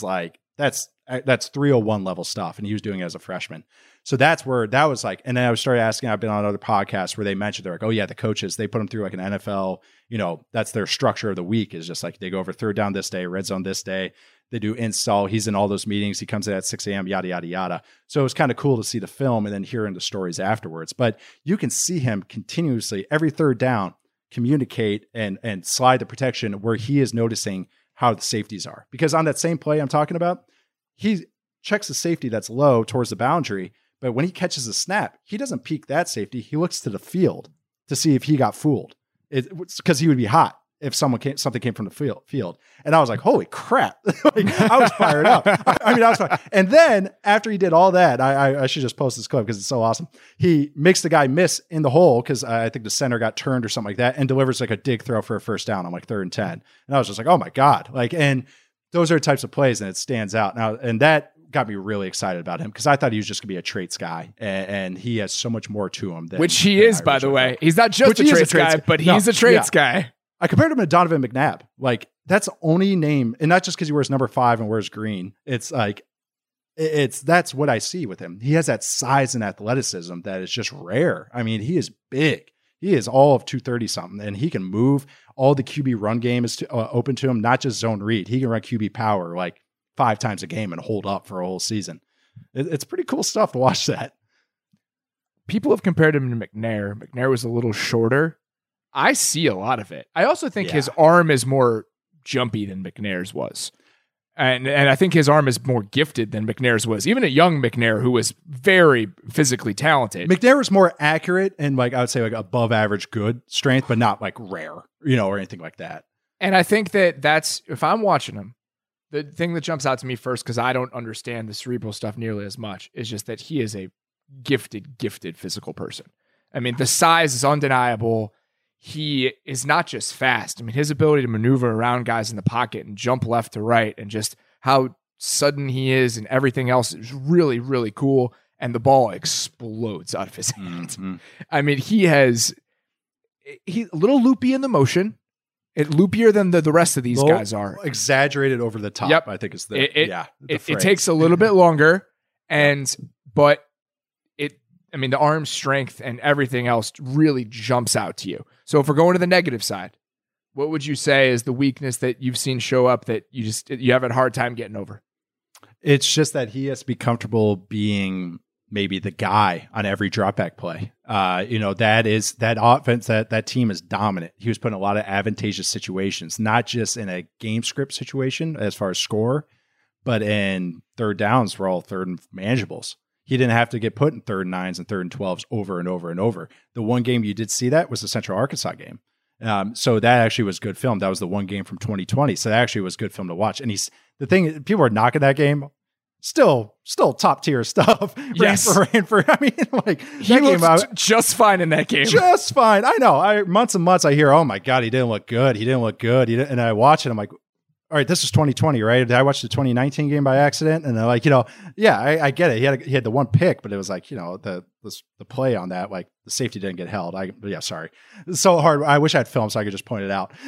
S4: 301 level stuff. And he was doing it as a freshman. So that's where that was like, and then I started asking, I've been on other podcasts where they mentioned, they're like, oh yeah, the coaches, they put them through like an NFL, that's their structure of the week, is just like, they go over 3rd down this day, red zone this day. They do install. He's in all those meetings. He comes in at 6 a.m., yada, yada, yada. So it was kind of cool to see the film and then hearing the stories afterwards. But you can see him continuously every 3rd down communicate and slide the protection where he is noticing how the safeties are. Because on that same play I'm talking about, he checks the safety that's low towards the boundary. But when he catches a snap, he doesn't peek that safety. He looks to the field to see if he got fooled. It's because he would be hot if something came from the field. And I was like, holy crap. I was fired up. I was fired. And then after he did all that, I should just post this clip because it's so awesome. He makes the guy miss in the hole because I think the center got turned or something like that, and delivers like a dig throw for a 1st down on like 3rd and 10. And I was just like, oh my God. And those are types of plays, and it stands out now. And that got me really excited about him because I thought he was just going to be a traits guy, and he has so much more to him.
S3: Which he is, by the way. He's not just a traits guy, but he's a traits guy.
S4: I compared him to Donovan McNabb. Like, that's the only name, and not just because he wears number 5 and wears green. It's like, that's what I see with him. He has that size and athleticism that is just rare. I mean, he is big. He is all of 230 something, and he can move. All the QB run game is open to him, not just zone read. He can run QB power like 5 times a game and hold up for a whole season. It's pretty cool stuff to watch that.
S3: People have compared him to McNair. McNair was a little shorter. I see a lot of it. I also think his arm is more jumpy than McNair's was. And I think his arm is more gifted than McNair's was. Even a young McNair who was very physically talented.
S4: McNair was more accurate and like I would say like above average good strength, but not like rare, or anything like that.
S3: And I think that's if I'm watching him, the thing that jumps out to me first, because I don't understand the cerebral stuff nearly as much, is just that he is a gifted physical person. I mean, the size is undeniable. He is not just fast. I mean, his ability to maneuver around guys in the pocket and jump left to right and just how sudden he is and everything else is really, really cool. And the ball explodes out of his hands. Mm-hmm. I mean, he's a little loopy in the motion. Loopier than the rest of these guys are.
S4: Exaggerated over the top, yep. I think is
S3: it takes a little bit longer. But the arm strength and everything else really jumps out to you. So if we're going to the negative side, what would you say is the weakness that you've seen show up that you have a hard time getting over?
S4: It's just that he has to be comfortable being maybe the guy on every dropback play. That offense, that team is dominant. He was put in a lot of advantageous situations, not just in a game script situation as far as score, but in third downs for all third and manageables. He didn't have to get put in 3rd and 9s and 3rd and 12s over and over and over. The one game you did see that was the Central Arkansas game. So that actually was good film. That was the one game from 2020. So that actually was good film to watch. And people are knocking that game. Still top tier stuff.
S3: Yes.
S4: Ranford. I mean, like
S3: he looked just fine in that game.
S4: Just fine. I know. Months and months I hear, oh my God, he didn't look good. And I watch it. I'm like, all right, this is 2020, right? Did I watch the 2019 game by accident? And they're like, I get it. He had the one pick, but it was like, the play on that, like the safety didn't get held. Sorry. It's so hard. I wish I had film so I could just point it out.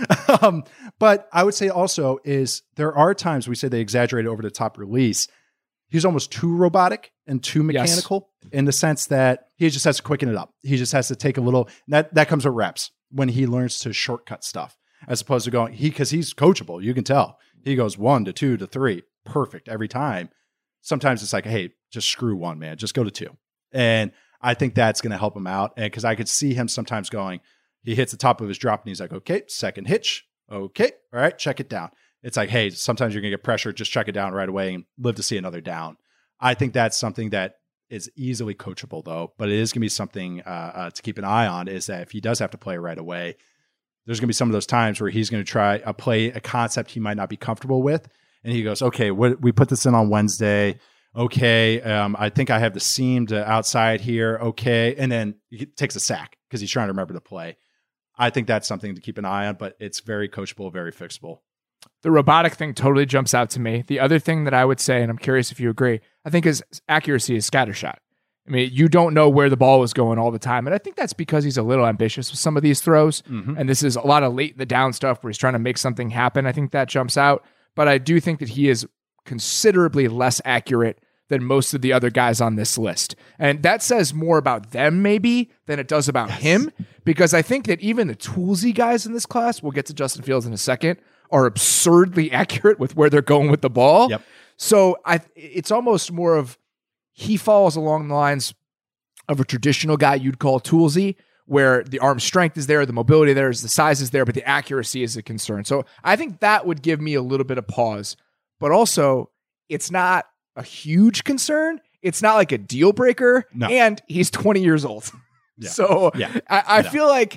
S4: But I would say also is there are times we say they exaggerated over the top release. He's almost too robotic and too mechanical in the sense that he just has to quicken it up. He just has to take a little, that comes with reps when he learns to shortcut stuff. As opposed to going, because he's coachable, you can tell. He goes 1 to 2 to 3, perfect every time. Sometimes it's like, hey, just screw 1, man. Just go to 2. And I think that's going to help him out. And because I could see him sometimes going, he hits the top of his drop and he's like, okay, second hitch. Okay, all right, check it down. It's like, hey, sometimes you're going to get pressure. Just check it down right away and live to see another down. I think that's something that is easily coachable, though. But it is going to be something to keep an eye on is that if he does have to play right away, there's going to be some of those times where he's going to try play a concept he might not be comfortable with. And he goes, okay, we put this in on Wednesday. Okay. I think I have the seam to outside here. Okay. And then he takes a sack because he's trying to remember the play. I think that's something to keep an eye on, but it's very coachable, very fixable.
S3: The robotic thing totally jumps out to me. The other thing that I would say, and I'm curious if you agree, I think his accuracy is scattershot. I mean, you don't know where the ball was going all the time. And I think that's because he's a little ambitious with some of these throws. Mm-hmm. And this is a lot of late in the down stuff where he's trying to make something happen. I think that jumps out. But I do think that he is considerably less accurate than most of the other guys on this list. And that says more about them maybe than it does about him. Because I think that even the toolsy guys in this class, we'll get to Justin Fields in a second, are absurdly accurate with where they're going with the ball.
S4: Yep.
S3: So it's almost more of, he falls along the lines of a traditional guy you'd call toolsy, where the arm strength is there, the mobility there is, the size is there, but the accuracy is a concern. So I think that would give me a little bit of pause, but also it's not a huge concern. It's not like a deal breaker.
S4: No.
S3: And he's 20 years old.
S4: Yeah.
S3: So
S4: yeah.
S3: I feel like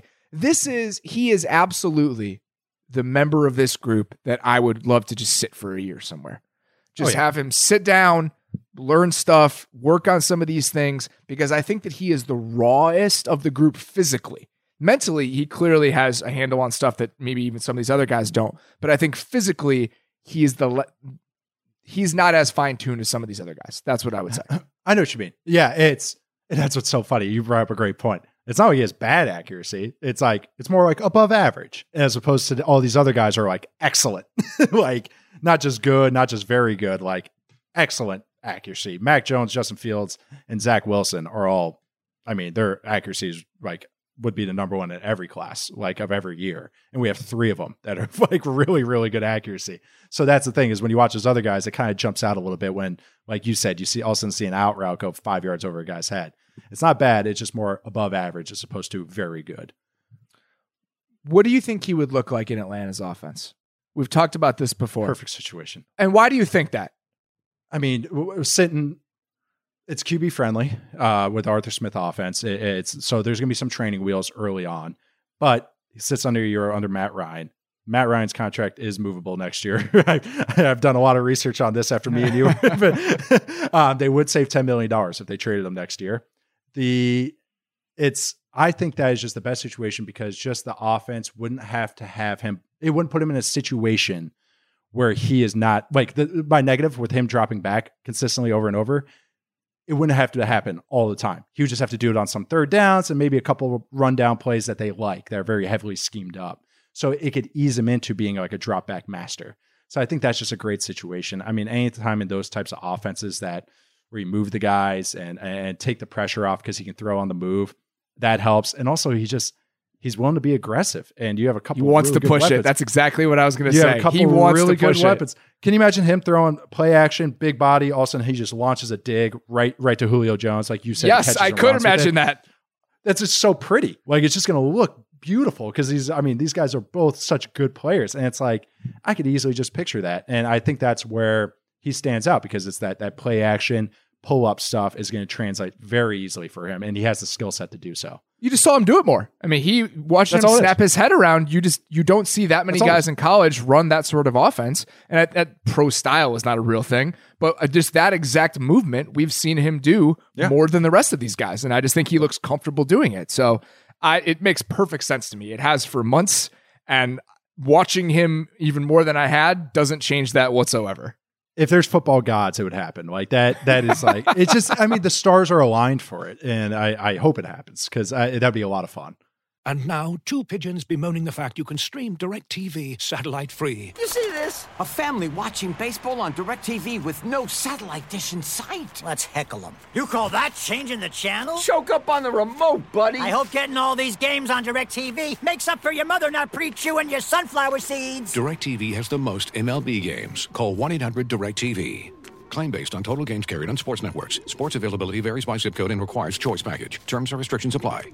S3: he is absolutely the member of this group that I would love to just sit for a year somewhere. Just have him sit down, learn stuff, work on some of these things, because I think that he is the rawest of the group physically. Mentally, he clearly has a handle on stuff that maybe even some of these other guys don't. But I think physically, he's not as fine-tuned as some of these other guys. That's what I would say.
S4: I know what you mean. Yeah, that's what's so funny. You brought up a great point. It's not like he has bad accuracy. It's like, it's more like above average, as opposed to all these other guys are like excellent, like not just good, not just very good, like excellent accuracy. Mac Jones, Justin Fields, and Zach Wilson are all, I mean, their accuracy is like, would be the number one in every class, like of every year. And we have 3 of them that are like really, really good accuracy. So that's the thing, is when you watch those other guys, it kind of jumps out a little bit when, like you said, you see all of a sudden see an out route go 5 yards over a guy's head. It's not bad. It's just more above average as opposed to very good.
S3: What do you think he would look like in Atlanta's offense? We've talked about this before.
S4: Perfect situation.
S3: And why do you think that?
S4: I mean, it's QB friendly with Arthur Smith offense. So there's going to be some training wheels early on, but he sits under Matt Ryan. Matt Ryan's contract is movable next year. I've done a lot of research on this after me and you, but they would save $10 million if they traded him next year. I think that is just the best situation, because just the offense wouldn't have to have him. It wouldn't put him in a situation where he is not like by negative with him dropping back consistently over and over. It wouldn't have to happen all the time. He would just have to do it on some third downs and maybe a couple of rundown plays that they like. They're very heavily schemed up. So it could ease him into being like a drop back master. So I think that's just a great situation. I mean, anytime in those types of offenses that where you move the guys and take the pressure off because he can throw on the move, that helps. And also he's willing to be aggressive, and you have a couple.
S3: He wants
S4: really
S3: to push
S4: weapons.
S3: it. That's exactly what I was going to say.
S4: He wants really good weapons. Can you imagine him throwing play action, big body? All of a sudden, he just launches a dig right to Julio Jones, like you said.
S3: Yes, I could imagine that.
S4: That's just so pretty. Like, it's just going to look beautiful because these guys are both such good players, and it's like I could easily just picture that. And I think that's where he stands out, because it's that play action, pull up stuff is going to translate very easily for him, and he has the skill set to do so.
S3: You just saw him do it more. I mean, he watching him snap his head around. You don't see that many guys in college run that sort of offense, and that pro style is not a real thing. But just that exact movement, we've seen him do more than the rest of these guys, and I just think he looks comfortable doing it. So it makes perfect sense to me. It has for months, and watching him even more than I had doesn't change that whatsoever.
S4: If there's football gods, it would happen. Like that is like, it's just, I mean, the stars are aligned for it. And I hope it happens, because that'd be a lot of fun.
S6: And now, two pigeons bemoaning the fact you can stream DirecTV satellite-free.
S7: You see this? A family watching baseball on DirecTV with no satellite dish in sight.
S8: Let's heckle them. You call that changing the channel?
S7: Choke up on the remote, buddy.
S8: I hope getting all these games on DirecTV makes up for your mother not pre-chewing your sunflower seeds.
S6: DirecTV has the most MLB games. Call 1-800-DirecTV. Claim based on total games carried on sports networks. Sports availability varies by zip code and requires choice package. Terms and restrictions apply.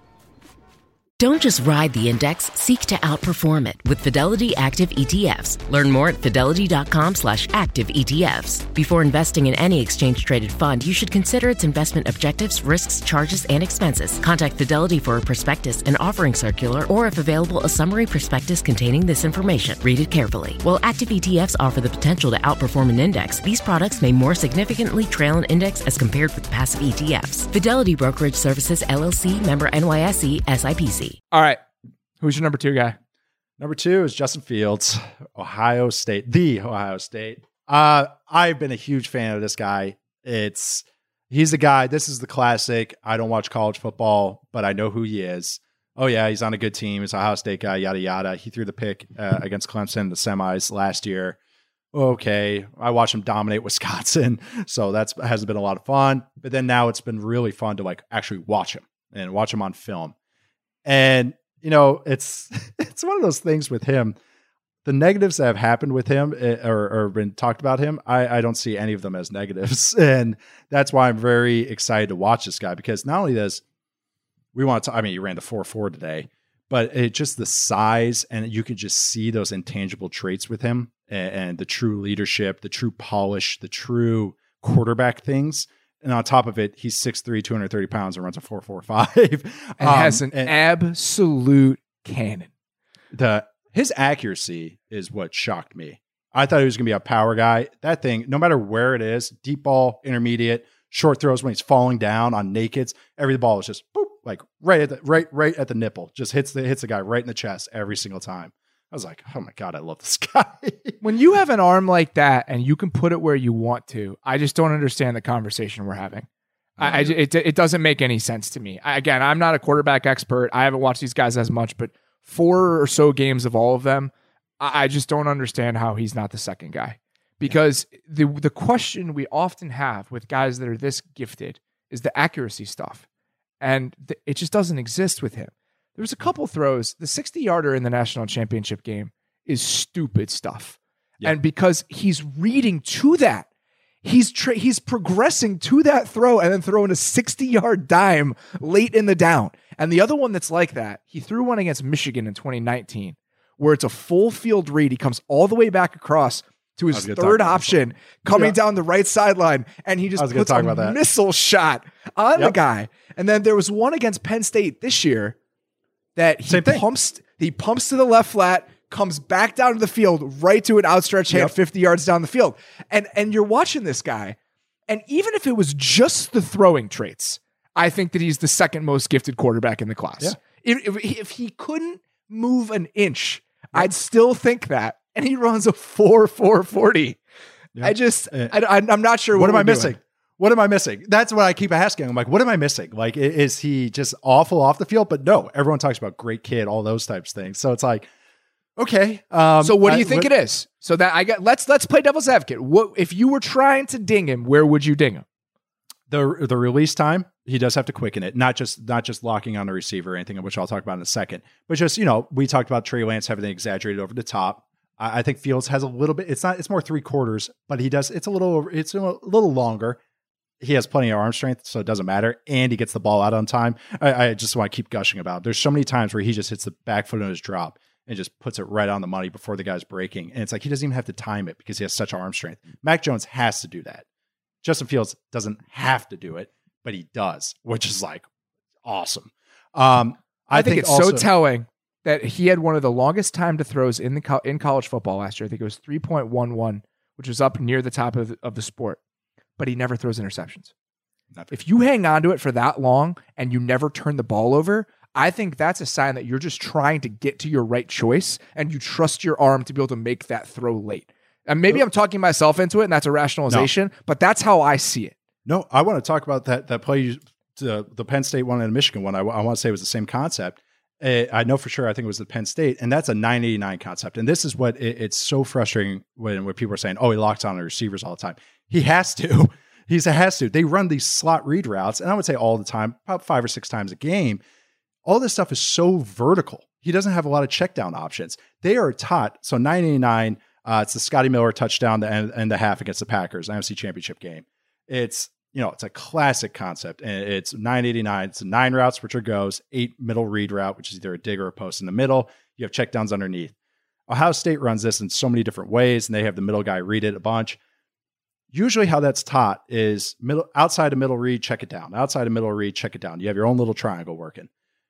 S9: Don't just ride the index, seek to outperform it with Fidelity Active ETFs. Learn more at fidelity.com/active ETFs. Before investing in any exchange-traded fund, you should consider its investment objectives, risks, charges, and expenses. Contact Fidelity for a prospectus, an offering circular, or if available, a summary prospectus containing this information. Read it carefully. While active ETFs offer the potential to outperform an index, these products may more significantly trail an index as compared with passive ETFs. Fidelity Brokerage Services, LLC, member NYSE, SIPC.
S3: All right. Who's your number 2 guy?
S4: Number 2 is Justin Fields, Ohio State, the Ohio State. I've been a huge fan of this guy. He's the guy. This is the classic. I don't watch college football, but I know who he is. Oh yeah, he's on a good team. He's an Ohio State guy, yada, yada. He threw the pick against Clemson in the semis last year. Okay. I watched him dominate Wisconsin. So that hasn't been a lot of fun, but then now it's been really fun to like actually watch him and watch him on film. And, it's one of those things with him. The negatives that have happened with him or been talked about him, I don't see any of them as negatives. And that's why I'm very excited to watch this guy, because not only does he ran the 4.4 today, but it just the size, and you could just see those intangible traits with him and the true leadership, the true polish, the true quarterback things. And on top of it, he's 6'3", 230 pounds, and runs a 4.45.
S3: And has an absolute cannon.
S4: His accuracy is what shocked me. I thought he was going to be a power guy. That thing, no matter where it is, deep ball, intermediate, short throws when he's falling down on nakeds, every ball is just boop, like right at the nipple. Just hits the guy right in the chest every single time. I was like, oh my God, I love this guy.
S3: When you have an arm like that and you can put it where you want to, I just don't understand the conversation we're having. It doesn't make any sense to me. Again, I'm not a quarterback expert. I haven't watched these guys as much, but 4 or so games of all of them, I just don't understand how he's not the second guy. Because the question we often have with guys that are this gifted is the accuracy stuff. And it just doesn't exist with him. There's a couple throws. The 60-yarder in the national championship game is stupid stuff. Yeah. And because he's reading to that, he's progressing to that throw and then throwing a 60-yard dime late in the down. And the other one that's like that, he threw one against Michigan in 2019 where it's a full field read. He comes all the way back across to his third option coming down the right sideline, and he just puts a missile shot on the guy. And then there was one against Penn State this year that he pumps to the left flat, comes back down to the field, right to an outstretched hand 50 yards down the field. And you're watching this guy, and even if it was just the throwing traits, I think that he's the second most gifted quarterback in the class. Yeah. If he couldn't move an inch, I'd still think that. And he runs a 4.40. Yeah. I'm not sure.
S4: What am I missing? What am I missing? That's what I keep asking. I'm like, what am I missing? Like, is he just awful off the field? But no, everyone talks about great kid, all those types of things. So it's like, okay.
S3: So what do you think it is? So that let's play devil's advocate. What if you were trying to ding him? Where would you ding him?
S4: The release time, he does have to quicken it, not just locking on the receiver or anything, which I'll talk about in a second. But just, we talked about Trey Lance having exaggerated over the top. I think Fields has a little bit. It's more 3/4, but he does. It's a little longer. He has plenty of arm strength, so it doesn't matter. And he gets the ball out on time. I just want to keep gushing about it. There's so many times where he just hits the back foot on his drop and just puts it right on the money before the guy's breaking. And it's like he doesn't even have to time it because he has such arm strength. Mac Jones has to do that. Justin Fields doesn't have to do it, but he does, which is like awesome.
S3: I think it's also so telling that he had one of the longest time to throws in college football last year. I think it was 3.11, which was up near the top of the sport, but he never throws interceptions. If you hang on to it for that long and you never turn the ball over, I think that's a sign that you're just trying to get to your right choice and you trust your arm to be able to make that throw late. And maybe I'm talking myself into it and that's a rationalization, but that's how I see it.
S4: No, I want to talk about that play, the Penn State one and the Michigan one. I want to say it was the same concept. I know for sure. I think it was the Penn State, and that's a 989 concept. And this is what it's so frustrating when people are saying, "Oh, he locks on the receivers all the time." He has to. He has to. They run these slot read routes, and I would say all the time, about 5 or 6 times a game. All this stuff is so vertical. He doesn't have a lot of check down options. They are taught. So 989. It's the Scotty Miller touchdown and the half against the Packers, NFC Championship game. It's a classic concept, and it's 989. It's 9 routes, which are goes, 8 middle read route, which is either a dig or a post in the middle. You have checkdowns underneath. Ohio State runs this in so many different ways, and they have the middle guy read it a bunch. Usually how that's taught is outside of middle read, check it down. Outside of middle read, check it down. You have your own little triangle working.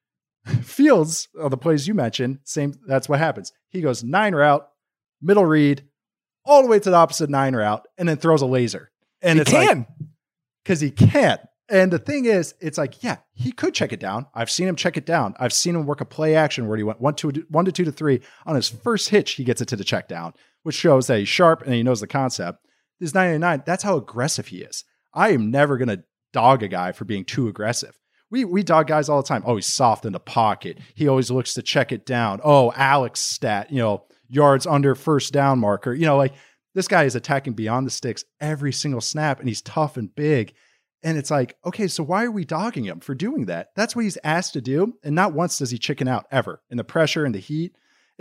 S4: Fields, the plays you mentioned, same. That's what happens. He goes 9 route, middle read, all the way to the opposite 9 route, and then throws a laser. And
S3: he can.
S4: Because he can't. And the thing is, it's like, yeah, he could check it down. I've seen him check it down. I've seen him work a play action where he went 1 to 2 to 3. On his first hitch, he gets it to the check down, which shows that he's sharp and he knows the concept. This 989, that's how aggressive he is. I am never going to dog a guy for being too aggressive. We dog guys all the time. Oh, he's soft in the pocket. He always looks to check it down. Oh, Alex stat, yards under first down marker. Like this guy is attacking beyond the sticks every single snap, and he's tough and big. And it's like, okay, so why are we dogging him for doing that? That's what he's asked to do. And not once does he chicken out ever in the pressure and the heat.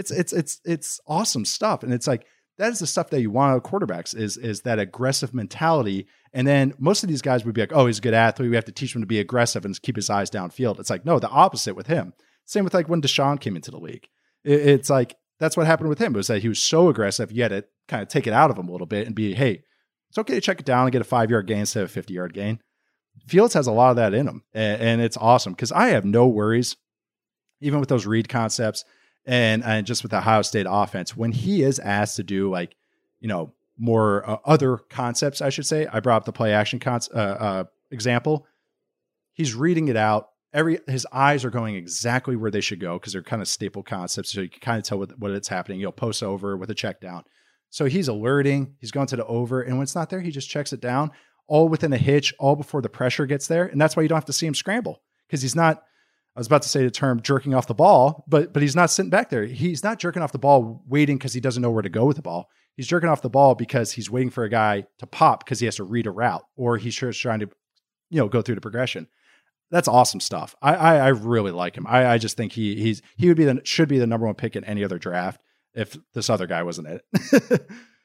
S4: It's awesome stuff. And it's like, that is the stuff that you want out of quarterbacks is that aggressive mentality. And then most of these guys would be like, oh, he's a good athlete. We have to teach him to be aggressive and keep his eyes downfield. It's like, no, the opposite with him. Same with like when Deshaun came into the league. It's like, that's what happened with him. It was that he was so aggressive. You had to kind of take it out of him a little bit and be, hey, it's okay to check it down and get a 5-yard gain instead of a 50-yard gain. Fields has a lot of that in him. And it's awesome because I have no worries, even with those read concepts and just with the Ohio State offense, when he is asked to do like, more other concepts, I should say. I brought up the play action example. He's reading it out. His eyes are going exactly where they should go because they're kind of staple concepts. So you can kind of tell what it's happening. Post over with a check down. So he's alerting. He's going to the over. And when it's not there, he just checks it down. all within a hitch, all before the pressure gets there. And that's why you don't have to see him scramble, because he's not, I was about to say the term jerking off the ball, but he's not sitting back there. He's not jerking off the ball waiting because he doesn't know where to go with the ball. He's jerking off the ball because he's waiting for a guy to pop because he has to read a route, or he's just trying to, go through the progression. That's awesome stuff. I really like him. I just think he should be the number one pick in any other draft if this other guy wasn't it.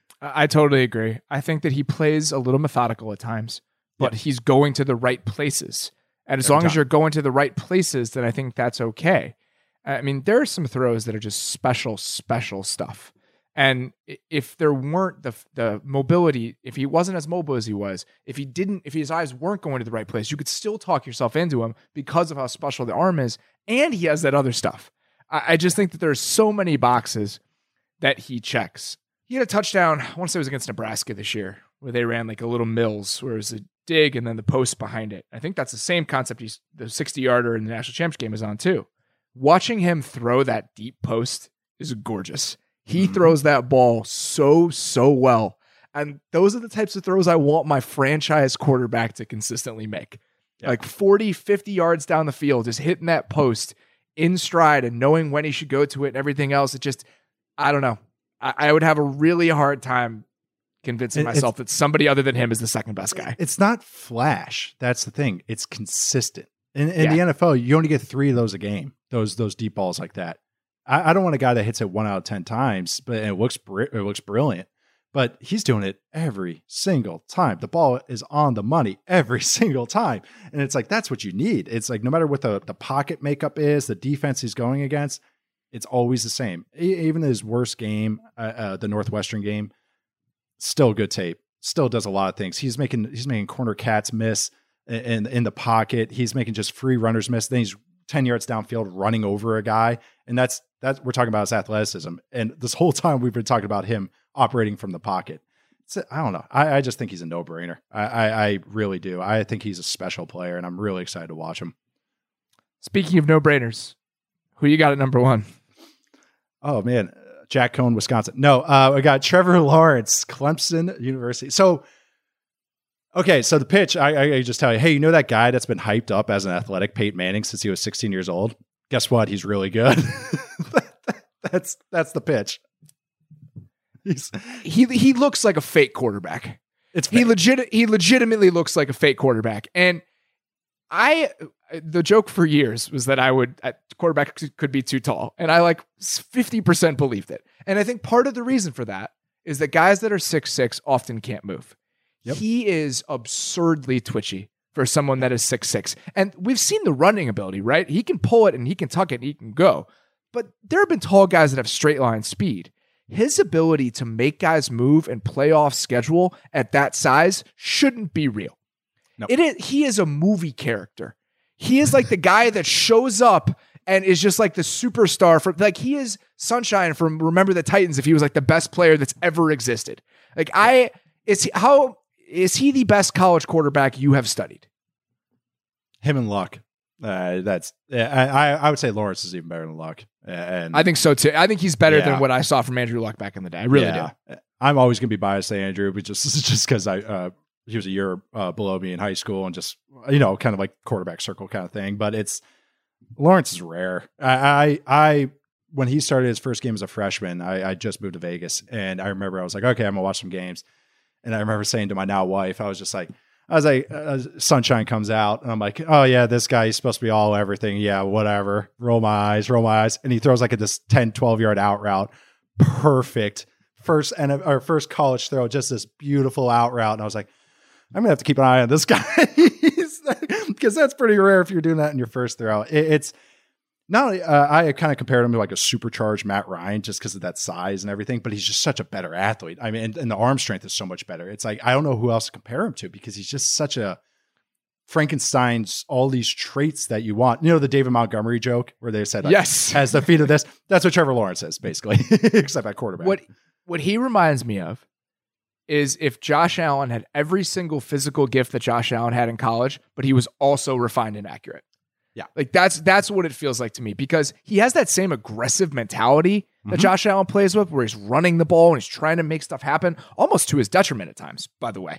S3: I totally agree. I think that he plays a little methodical at times, but he's going to the right places. And as long as you're going to the right places, then I think that's okay. I mean, there are some throws that are just special stuff. And if there weren't the mobility, if he wasn't as mobile as he was, if his eyes weren't going to the right place, you could still talk yourself into him because of how special the arm is. And he has that other stuff. I just think that there's so many boxes that he checks. He had a touchdown, I want to say it was against Nebraska this year, where they ran like a little Mills, where it was a dig and then the post behind it. I think that's the same concept the 60-yarder in the national championship game is on too. Watching him throw that deep post is gorgeous. He throws that ball so well. And those are the types of throws I want my franchise quarterback to consistently make. Yeah. Like 40, 50 yards down the field, just hitting that post in stride and knowing when he should go to it and everything else. It just, I don't know. I would have a really hard time convincing myself that somebody other than him is the second best guy.
S4: It's not flash. That's the thing. It's consistent. In the NFL, you only get 3 of those a game, those deep balls like that. I don't want a guy that hits it 1 out of 10 times, but it looks brilliant. But he's doing it every single time. The ball is on the money every single time. And it's like, that's what you need. It's like, no matter what the pocket makeup is, the defense he's going against, it's always the same. Even his worst game, the Northwestern game, still good tape. Still does a lot of things. He's making corner cats miss in the pocket. He's making just free runners miss. Then he's 10 yards downfield running over a guy. And that's we're talking about his athleticism. And this whole time we've been talking about him operating from the pocket. I don't know. I just think he's a no-brainer. I really do. I think he's a special player, and I'm really excited to watch him.
S3: Speaking of no-brainers, who you got at number 1?
S4: Oh, man. Jack Cohn, Wisconsin. No, I got Trevor Lawrence, Clemson University. So the pitch, I just tell you, hey, you know that guy that's been hyped up as an athletic, Peyton Manning, since he was 16 years old? Guess what? He's really good. That's the pitch.
S3: He looks like a fake quarterback. He legitimately looks like a fake quarterback. And the joke for years was that quarterback could be too tall. And I 50% believed it. And I think part of the reason for that is that guys that are 6'6" often can't move. Yep. He is absurdly twitchy for someone that is 6'6". And we've seen the running ability, right? He can pull it and he can tuck it and he can go. But there have been tall guys that have straight line speed. His ability to make guys move and play off schedule at that size shouldn't be real. Nope. He is a movie character. He is like the guy that shows up and is just like the superstar he is Sunshine from Remember the Titans if he was like the best player that's ever existed. Is he the best college quarterback you have studied?
S4: Him and Luck. I would say Lawrence is even better than Luck. And
S3: I think so too. I think he's better than what I saw from Andrew Luck back in the day. I really do.
S4: I'm always going to be biased to Andrew, but just because he was a year below me in high school and just, kind of like quarterback circle kind of thing. But Lawrence is rare. When he started his first game as a freshman, I just moved to Vegas, and I remember I was like, okay, I'm gonna watch some games. And I remember saying to my now wife, I was like, Sunshine comes out, and I'm like, oh yeah, this guy, he's supposed to be all everything. Yeah, whatever. Roll my eyes. And he throws this 10, 12 yard out route. Perfect. First college throw, just this beautiful out route. And I was like, I'm gonna have to keep an eye on this guy because that's pretty rare if you're doing that in your first throw. It's not only, I kind of compared him to like a supercharged Matt Ryan just because of that size and everything, but he's just such a better athlete. I mean, and the arm strength is so much better. It's like, I don't know who else to compare him to because he's just such a Frankenstein's all these traits that you want. The David Montgomery joke where they said,
S3: yes,
S4: has the feet of this. That's what Trevor Lawrence is basically, except at quarterback.
S3: What he reminds me of is if Josh Allen had every single physical gift that Josh Allen had in college, but he was also refined and accurate. Yeah. That's what it feels like to me because he has that same aggressive mentality that Josh Allen plays with where he's running the ball and he's trying to make stuff happen almost to his detriment at times, by the way.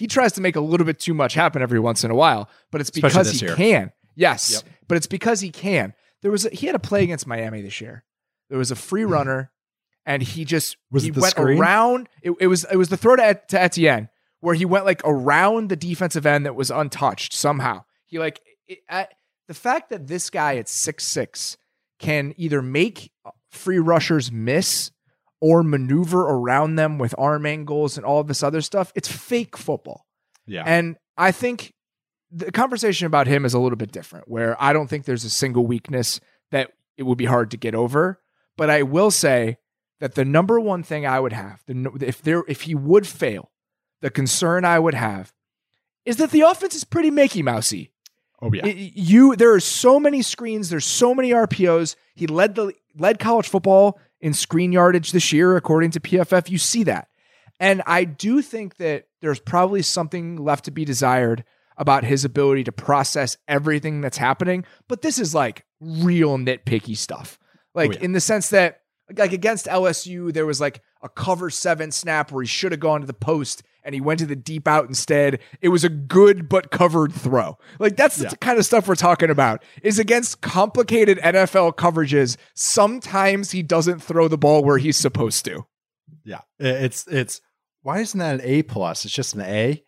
S3: He tries to make a little bit too much happen every once in a while, but it's because he can. Yes, but it's because he can. He had a play against Miami this year. There was a free runner, and he went around. It was the throw to Etienne, where he went like around the defensive end that was untouched somehow. The fact that this guy at 6'6" can either make free rushers miss or maneuver around them with arm angles and all of this other stuff, it's fake football.
S4: Yeah.
S3: And I think the conversation about him is a little bit different, where I don't think there's a single weakness that it would be hard to get over. But I will say that the number one thing I would have, if he would fail, the concern I would have is that the offense is pretty Mickey Mousey.
S4: Oh yeah.
S3: There are so many screens. There's so many RPOs. He led college football in screen yardage this year, according to PFF. You see that. And I do think that there's probably something left to be desired about his ability to process everything that's happening. But this is like real nitpicky stuff. In the sense that, like against LSU, there was like a cover 7 snap where he should have gone to the post and he went to the deep out instead. It was a good but covered throw. Like that's the kind of stuff we're talking about. Is against complicated NFL coverages, sometimes he doesn't throw the ball where he's supposed to.
S4: Yeah. It's why isn't that an A+? It's just an A.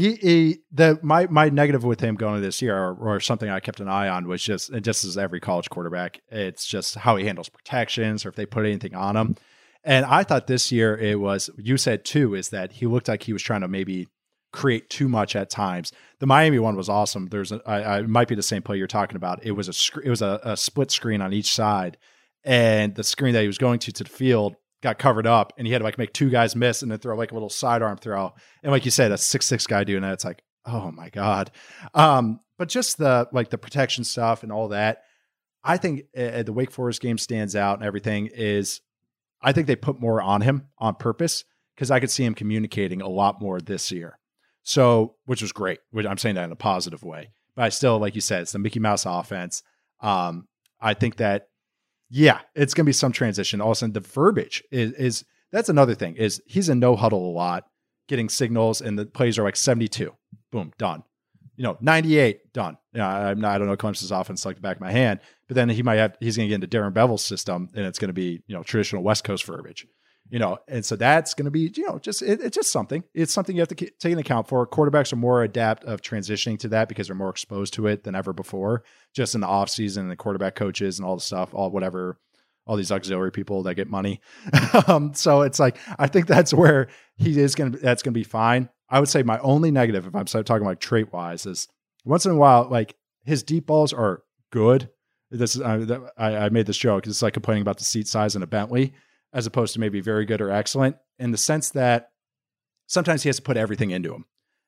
S4: My negative with him going to this year, or something I kept an eye on, was just as every college quarterback, it's just how he handles protections or if they put anything on him. And I thought this year it was, you said too, is that he looked like he was trying to maybe create too much at times. The Miami one was awesome. It might be the same play you're talking about. It was a split screen on each side, and the screen that he was going to the field got covered up, and he had to like make 2 guys miss and then throw like a little sidearm throw. And like you said, a 6'6" guy doing that, it's like, oh my God. But just the protection stuff and all that, I think the Wake Forest game stands out, and everything is, I think they put more on him on purpose, because I could see him communicating a lot more this year. So, which was great. I'm saying that in a positive way, but I still, like you said, it's the Mickey Mouse offense. I think that, yeah, it's going to be some transition. All of a sudden, the verbiage is that's another thing, is he's in no huddle a lot, getting signals, and the plays are like 72, boom, done. 98, done. I don't know Clemson's offense like the back of my hand, but then he's going to get into Darren Bevel's system, and it's going to be, traditional West Coast verbiage, and so that's going to be, it's just something. It's something you have to take into account for. Quarterbacks are more adept of transitioning to that because they're more exposed to it than ever before, just in the off season, and the quarterback coaches and all the stuff, all these auxiliary people that get money. So it's like, I think that's where that's going to be fine. I would say my only negative, if I'm talking like trait wise, is once in a while, like his deep balls are good. This is, I made this joke. It's like complaining about the seat size in a Bentley, as opposed to maybe very good or excellent, in the sense that sometimes he has to put everything into them.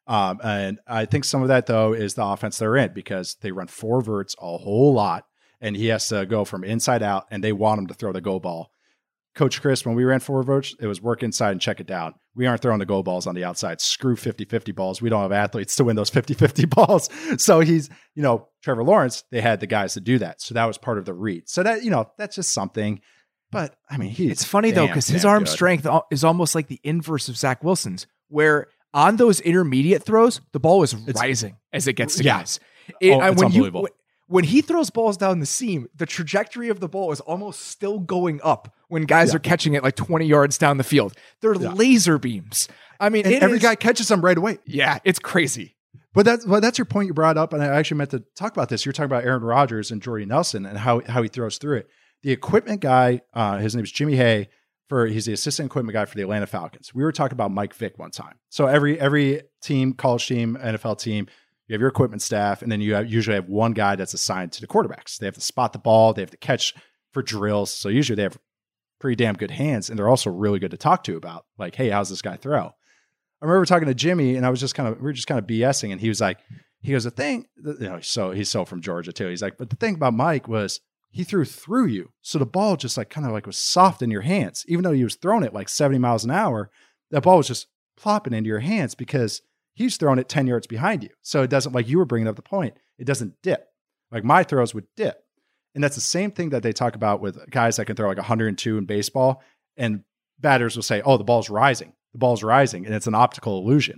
S4: And I think some of that though is the offense they're in, because they run 4 verts a whole lot, and he has to go from inside out, and they want him to throw the go ball. Coach Chris, when we ran 4 verts, it was work inside and check it down. We aren't throwing the go balls on the outside. Screw 50-50 balls. We don't have athletes to win those 50-50 balls. So he's, Trevor Lawrence, they had the guys to do that. So that was part of the read. So that, that's just something. But I mean, it's funny though, because his arm strength is almost like the inverse of Zach Wilson's, where on those intermediate throws, the ball is rising as it gets to guys. It's unbelievable.
S3: When he throws balls down the seam, the trajectory of the ball is almost still going up when guys are catching it like 20 yards down the field. They're laser beams. I mean,
S4: every guy catches them right away.
S3: Yeah, it's crazy.
S4: But that's your point you brought up, and I actually meant to talk about this. You're talking about Aaron Rodgers and Jordy Nelson and how he throws through it. The equipment guy, his name is Jimmy Hay. He's the assistant equipment guy for the Atlanta Falcons. We were talking about Mike Vick one time. So every team, college team, NFL team, you have your equipment staff, and then you usually have one guy that's assigned to the quarterbacks. They have to spot the ball. They have to catch for drills. So usually they have pretty damn good hands, and they're also really good to talk to about, like, hey, how's this guy throw? I remember talking to Jimmy, and we were just kind of BSing, and he was like, the thing, so he's so from Georgia too. He's like, but the thing about Mike was he threw through you. So the ball just like kind of like was soft in your hands. Even though he was throwing it like 70 miles an hour, that ball was just plopping into your hands because he's throwing it 10 yards behind you. So it doesn't, like you were bringing up the point, it doesn't dip. Like my throws would dip. And that's the same thing that they talk about with guys that can throw like 102 in baseball. And batters will say, oh, the ball's rising. The ball's rising. And it's an optical illusion.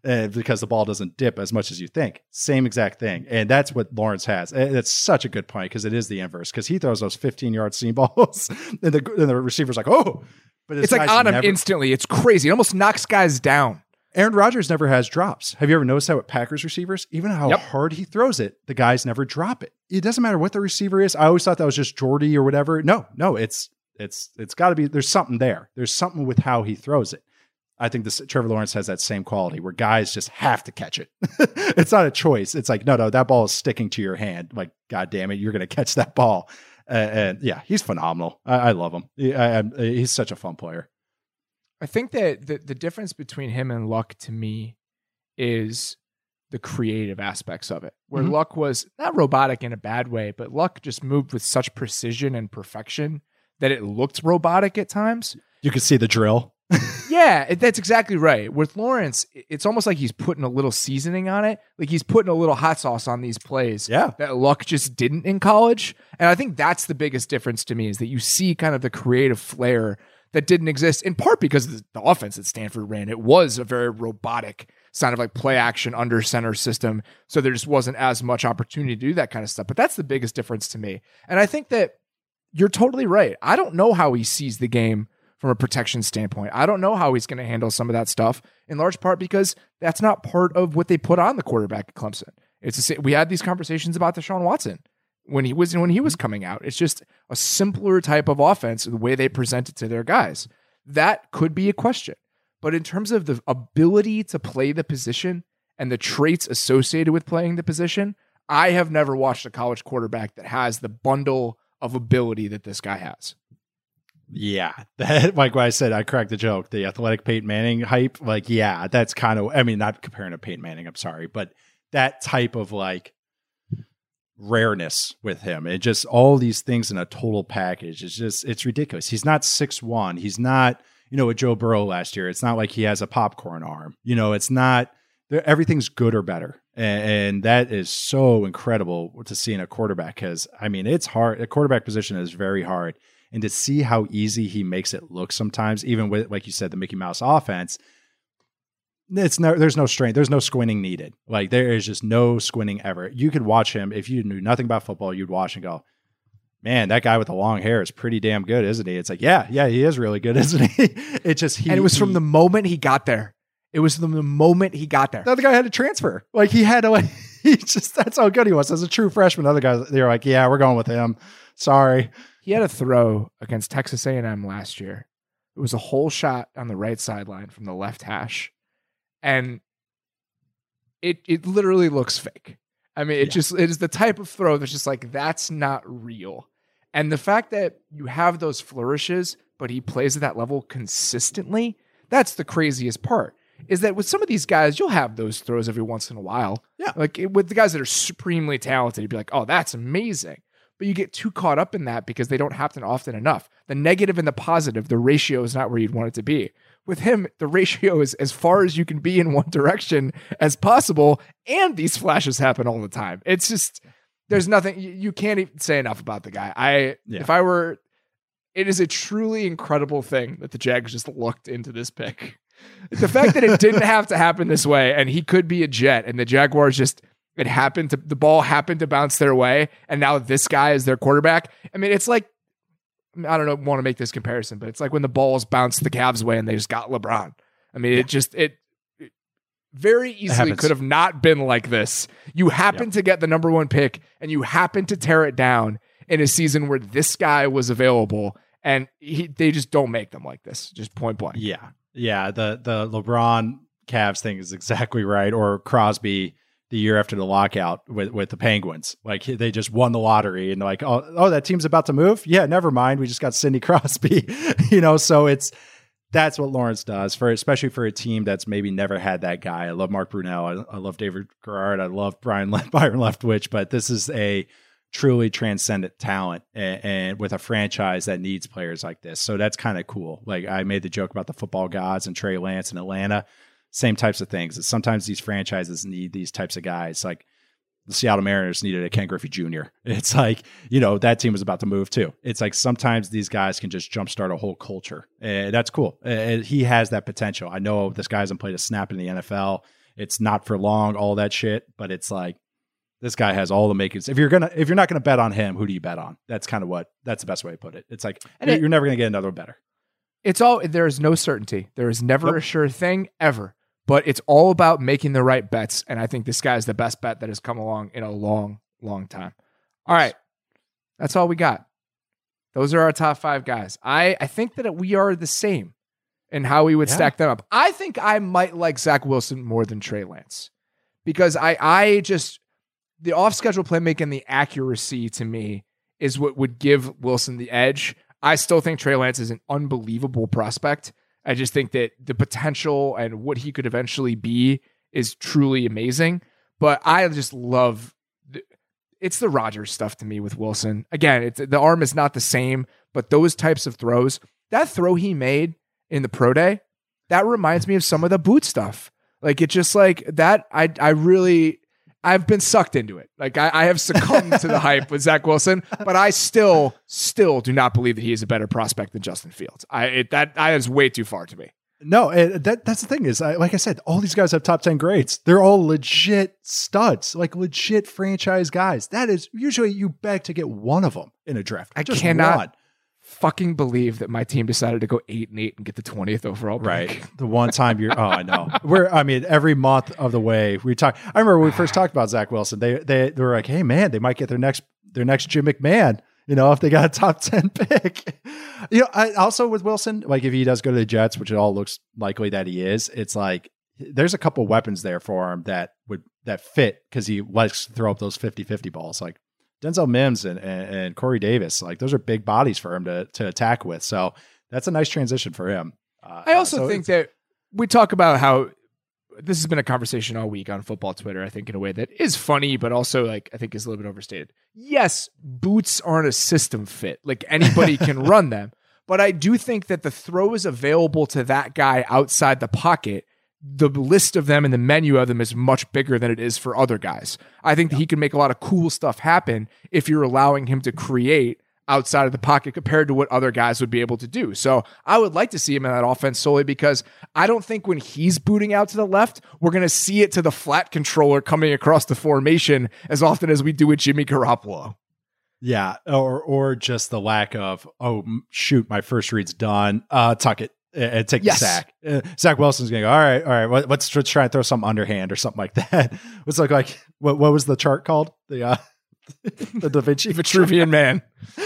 S4: because the ball doesn't dip as much as you think. Same exact thing. And that's what Lawrence has. And it's such a good point because it is the inverse, because he throws those 15-yard seam balls and the receiver's like, oh, but
S3: it's like on him instantly. It's crazy. It almost knocks guys down.
S4: Aaron Rodgers never has drops. Have you ever noticed that with Packers receivers? Even how hard he throws it, the guys never drop it. It doesn't matter what the receiver is. I always thought that was just Jordy or whatever. No, it's got to be, there's something there. There's something with how he throws it. I think Trevor Lawrence has that same quality where guys just have to catch it. It's not a choice. It's like, no, that ball is sticking to your hand. Like, God damn it, you're going to catch that ball. And yeah, he's phenomenal. I love him. He's such a fun player.
S3: I think that the difference between him and Luck to me is the creative aspects of it, where Luck was not robotic in a bad way, but Luck just moved with such precision and perfection that it looked robotic at times.
S4: You could see the drill.
S3: Yeah, that's exactly right. With Lawrence, it's almost like he's putting a little seasoning on it. Like he's putting a little hot sauce on these plays that Luck just didn't in college. And I think that's the biggest difference to me, is that you see kind of the creative flair that didn't exist, in part because the offense that Stanford ran, it was a very robotic kind of like play action under center system. So there just wasn't as much opportunity to do that kind of stuff. But that's the biggest difference to me. And I think that you're totally right. I don't know how he sees the game from a protection standpoint. I don't know how he's going to handle some of that stuff, in large part because that's not part of what they put on the quarterback at Clemson. We had these conversations about Deshaun Watson when he was coming out. It's just a simpler type of offense, the way they present it to their guys. That could be a question. But in terms of the ability to play the position and the traits associated with playing the position, I have never watched a college quarterback that has the bundle of ability that this guy has.
S4: Yeah, like what I said, I cracked the joke. The athletic Peyton Manning hype, like, yeah, that's kind of, I mean, not comparing to Peyton Manning, I'm sorry, but that type of like rareness with him. It just, all these things in a total package. It's ridiculous. He's not 6'1". He's not, with Joe Burrow last year, it's not like he has a popcorn arm. It's not, everything's good or better. And that is so incredible to see in a quarterback, because, I mean, it's hard. The quarterback position is very hard. And to see how easy he makes it look sometimes, even with, like you said, the Mickey Mouse offense, there's no strain. There's no squinting needed. Like, there is just no squinting ever. You could watch him. If you knew nothing about football, you'd watch and go, man, that guy with the long hair is pretty damn good, isn't he? It's like, yeah, he is really good, isn't he? It just,
S3: and it was from the moment he got there. It was from the moment he got there.
S4: The other guy had to transfer. Like, he had to, like, that's how good he was. As a true freshman, other guys, they were like, yeah, we're going with him. Sorry.
S3: He had a throw against Texas A&M last year. It was a whole shot on the right sideline from the left hash. And it literally looks fake. I mean, it is the type of throw that's just like, that's not real. And the fact that you have those flourishes, but he plays at that level consistently, that's the craziest part. Is that with some of these guys, you'll have those throws every once in a while.
S4: Yeah.
S3: Like with the guys that are supremely talented, you'd be like, oh, that's amazing. But you get too caught up in that because they don't happen often enough. The negative and the positive, the ratio is not where you'd want it to be. With him, the ratio is as far as you can be in one direction as possible, and these flashes happen all the time. It's just, there's nothing, you can't even say enough about the guy. It is a truly incredible thing that the Jags just looked into this pick. The fact that it didn't have to happen this way, and he could be a Jet, and the Jaguars just, the ball happened to bounce their way, and now this guy is their quarterback. I mean, it's like, I don't know, want to make this comparison, but it's like when the balls bounced the Cavs' way and they just got LeBron. I mean, it very easily could have not been like this. You happen to get the number one pick, and you happen to tear it down in a season where this guy was available, and they just don't make them like this, just point blank.
S4: Yeah, the LeBron Cavs thing is exactly right, or Crosby the year after the lockout with the Penguins. Like, they just won the lottery and like, oh, that team's about to move. Yeah, never mind. We just got Sidney Crosby, so that's what Lawrence does especially for a team that's maybe never had that guy. I love Mark Brunell. I love David Garrard. I love Byron Leftwich, but this is a truly transcendent talent and with a franchise that needs players like this. So that's kind of cool. Like, I made the joke about the football gods and Trey Lance in Atlanta. Same types of things. Sometimes these franchises need these types of guys. Like the Seattle Mariners needed a Ken Griffey Jr. It's like, that team was about to move too. It's like sometimes these guys can just jumpstart a whole culture. That's cool. He has that potential. I know this guy hasn't played a snap in the NFL. It's not for long, all that shit. But it's like, this guy has all the makings. If you're not gonna bet on him, who do you bet on? That's the best way to put it. It's like, you're never gonna get another one better.
S3: There is no certainty. There is never a sure thing ever. But it's all about making the right bets. And I think this guy is the best bet that has come along in a long, long time. All right. That's all we got. Those are our top 5 guys. I think that we are the same in how we would stack them up. I think I might like Zach Wilson more than Trey Lance because I just, the off-schedule playmaking and the accuracy to me is what would give Wilson the edge. I still think Trey Lance is an unbelievable prospect. I just think that the potential and what he could eventually be is truly amazing. But I just love it's the Rodgers stuff to me with Wilson. Again, the arm is not the same, but those types of throws, that throw he made in the pro day, that reminds me of some of the boot stuff. Like it's just like that. I've been sucked into it. Like I have succumbed to the hype with Zach Wilson, but I still do not believe that he is a better prospect than Justin Fields. That is way too far to me.
S4: No, that's the thing is, like I said, all these guys have top 10 grades. They're all legit studs, like legit franchise guys. That is usually you beg to get one of them in a draft.
S3: I cannot fucking believe that my team decided to go 8-8 and get the 20th overall pick.
S4: Right. The one time I know. Every month of the way we talk. I remember when we first talked about Zach Wilson, they were like, hey man, they might get their next Jim McMahon, if they got a top 10 pick. I also with Wilson, like if he does go to the Jets, which it all looks likely that he is, it's like there's a couple weapons there for him that fit because he likes to throw up those 50-50 balls. Like Denzel Mims and Corey Davis, like those are big bodies for him to attack with. So that's a nice transition for him.
S3: I also think that we talk about how this has been a conversation all week on football Twitter, I think in a way that is funny, but also like I think is a little bit overstated. Yes, boots aren't a system fit. Like anybody can run them, but I do think that the throws available to that guy outside the pocket, the list of them and the menu of them is much bigger than it is for other guys. I think that he can make a lot of cool stuff happen if you're allowing him to create outside of the pocket compared to what other guys would be able to do. So I would like to see him in that offense solely because I don't think when he's booting out to the left, we're going to see it to the flat controller coming across the formation as often as we do with Jimmy Garoppolo.
S4: Yeah. Or just the lack of, oh shoot, my first read's done. Tuck it. And take the sack. Zach Wilson's going to go, all right. Let's try and throw some underhand or something like that. It's like what was the chart called? The Da Vinci
S3: Vitruvian Man.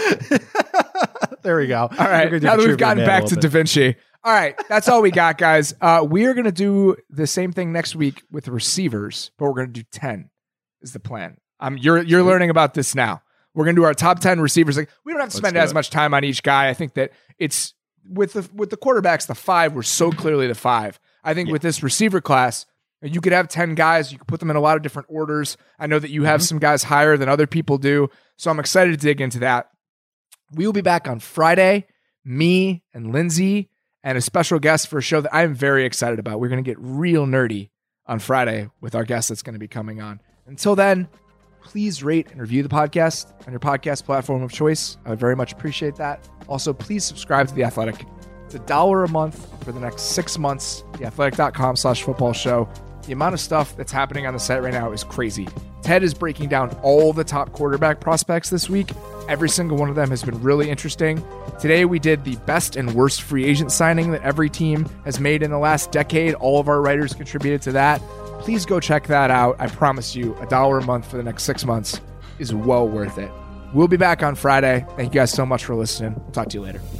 S4: There we go.
S3: All right. Now that we've gotten back to Da Vinci. All right. That's all we got, guys. We are going to do the same thing next week with receivers, but we're going to do 10 is the plan. You're learning about this now. We're going to do our top 10 receivers. Like we don't have to spend as much time on each guy. I think that it's with the quarterbacks, the 5 were so clearly the 5. I think with this receiver class, you could have 10 guys. You could put them in a lot of different orders. I know that you have some guys higher than other people do. So I'm excited to dig into that. We will be back on Friday, me and Lindsay, and a special guest for a show that I'm very excited about. We're going to get real nerdy on Friday with our guest that's going to be coming on. Until then, please rate and review the podcast on your podcast platform of choice. I would very much appreciate that. Also, please subscribe to The Athletic. It's $1 a month for the next 6 months. TheAthletic.com/football show. The amount of stuff that's happening on the site right now is crazy. Ted is breaking down all the top quarterback prospects this week. Every single one of them has been really interesting. Today we did the best and worst free agent signing that every team has made in the last decade. All of our writers contributed to that. Please go check that out. I promise you, $1 a month for the next 6 months is well worth it. We'll be back on Friday. Thank you guys so much for listening. We'll talk to you later.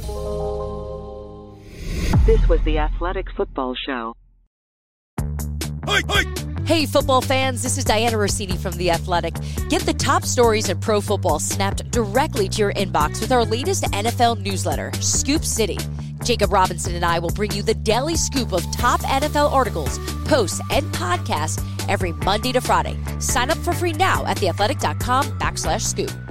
S2: This was the Athletic Football Show.
S10: Hey, football fans, this is Diana Rossini from The Athletic. Get the top stories in pro football snapped directly to your inbox with our latest NFL newsletter, Scoop City. Jacob Robinson and I will bring you the daily scoop of top NFL articles, posts, and podcasts every Monday to Friday. Sign up for free now at theathletic.com/scoop.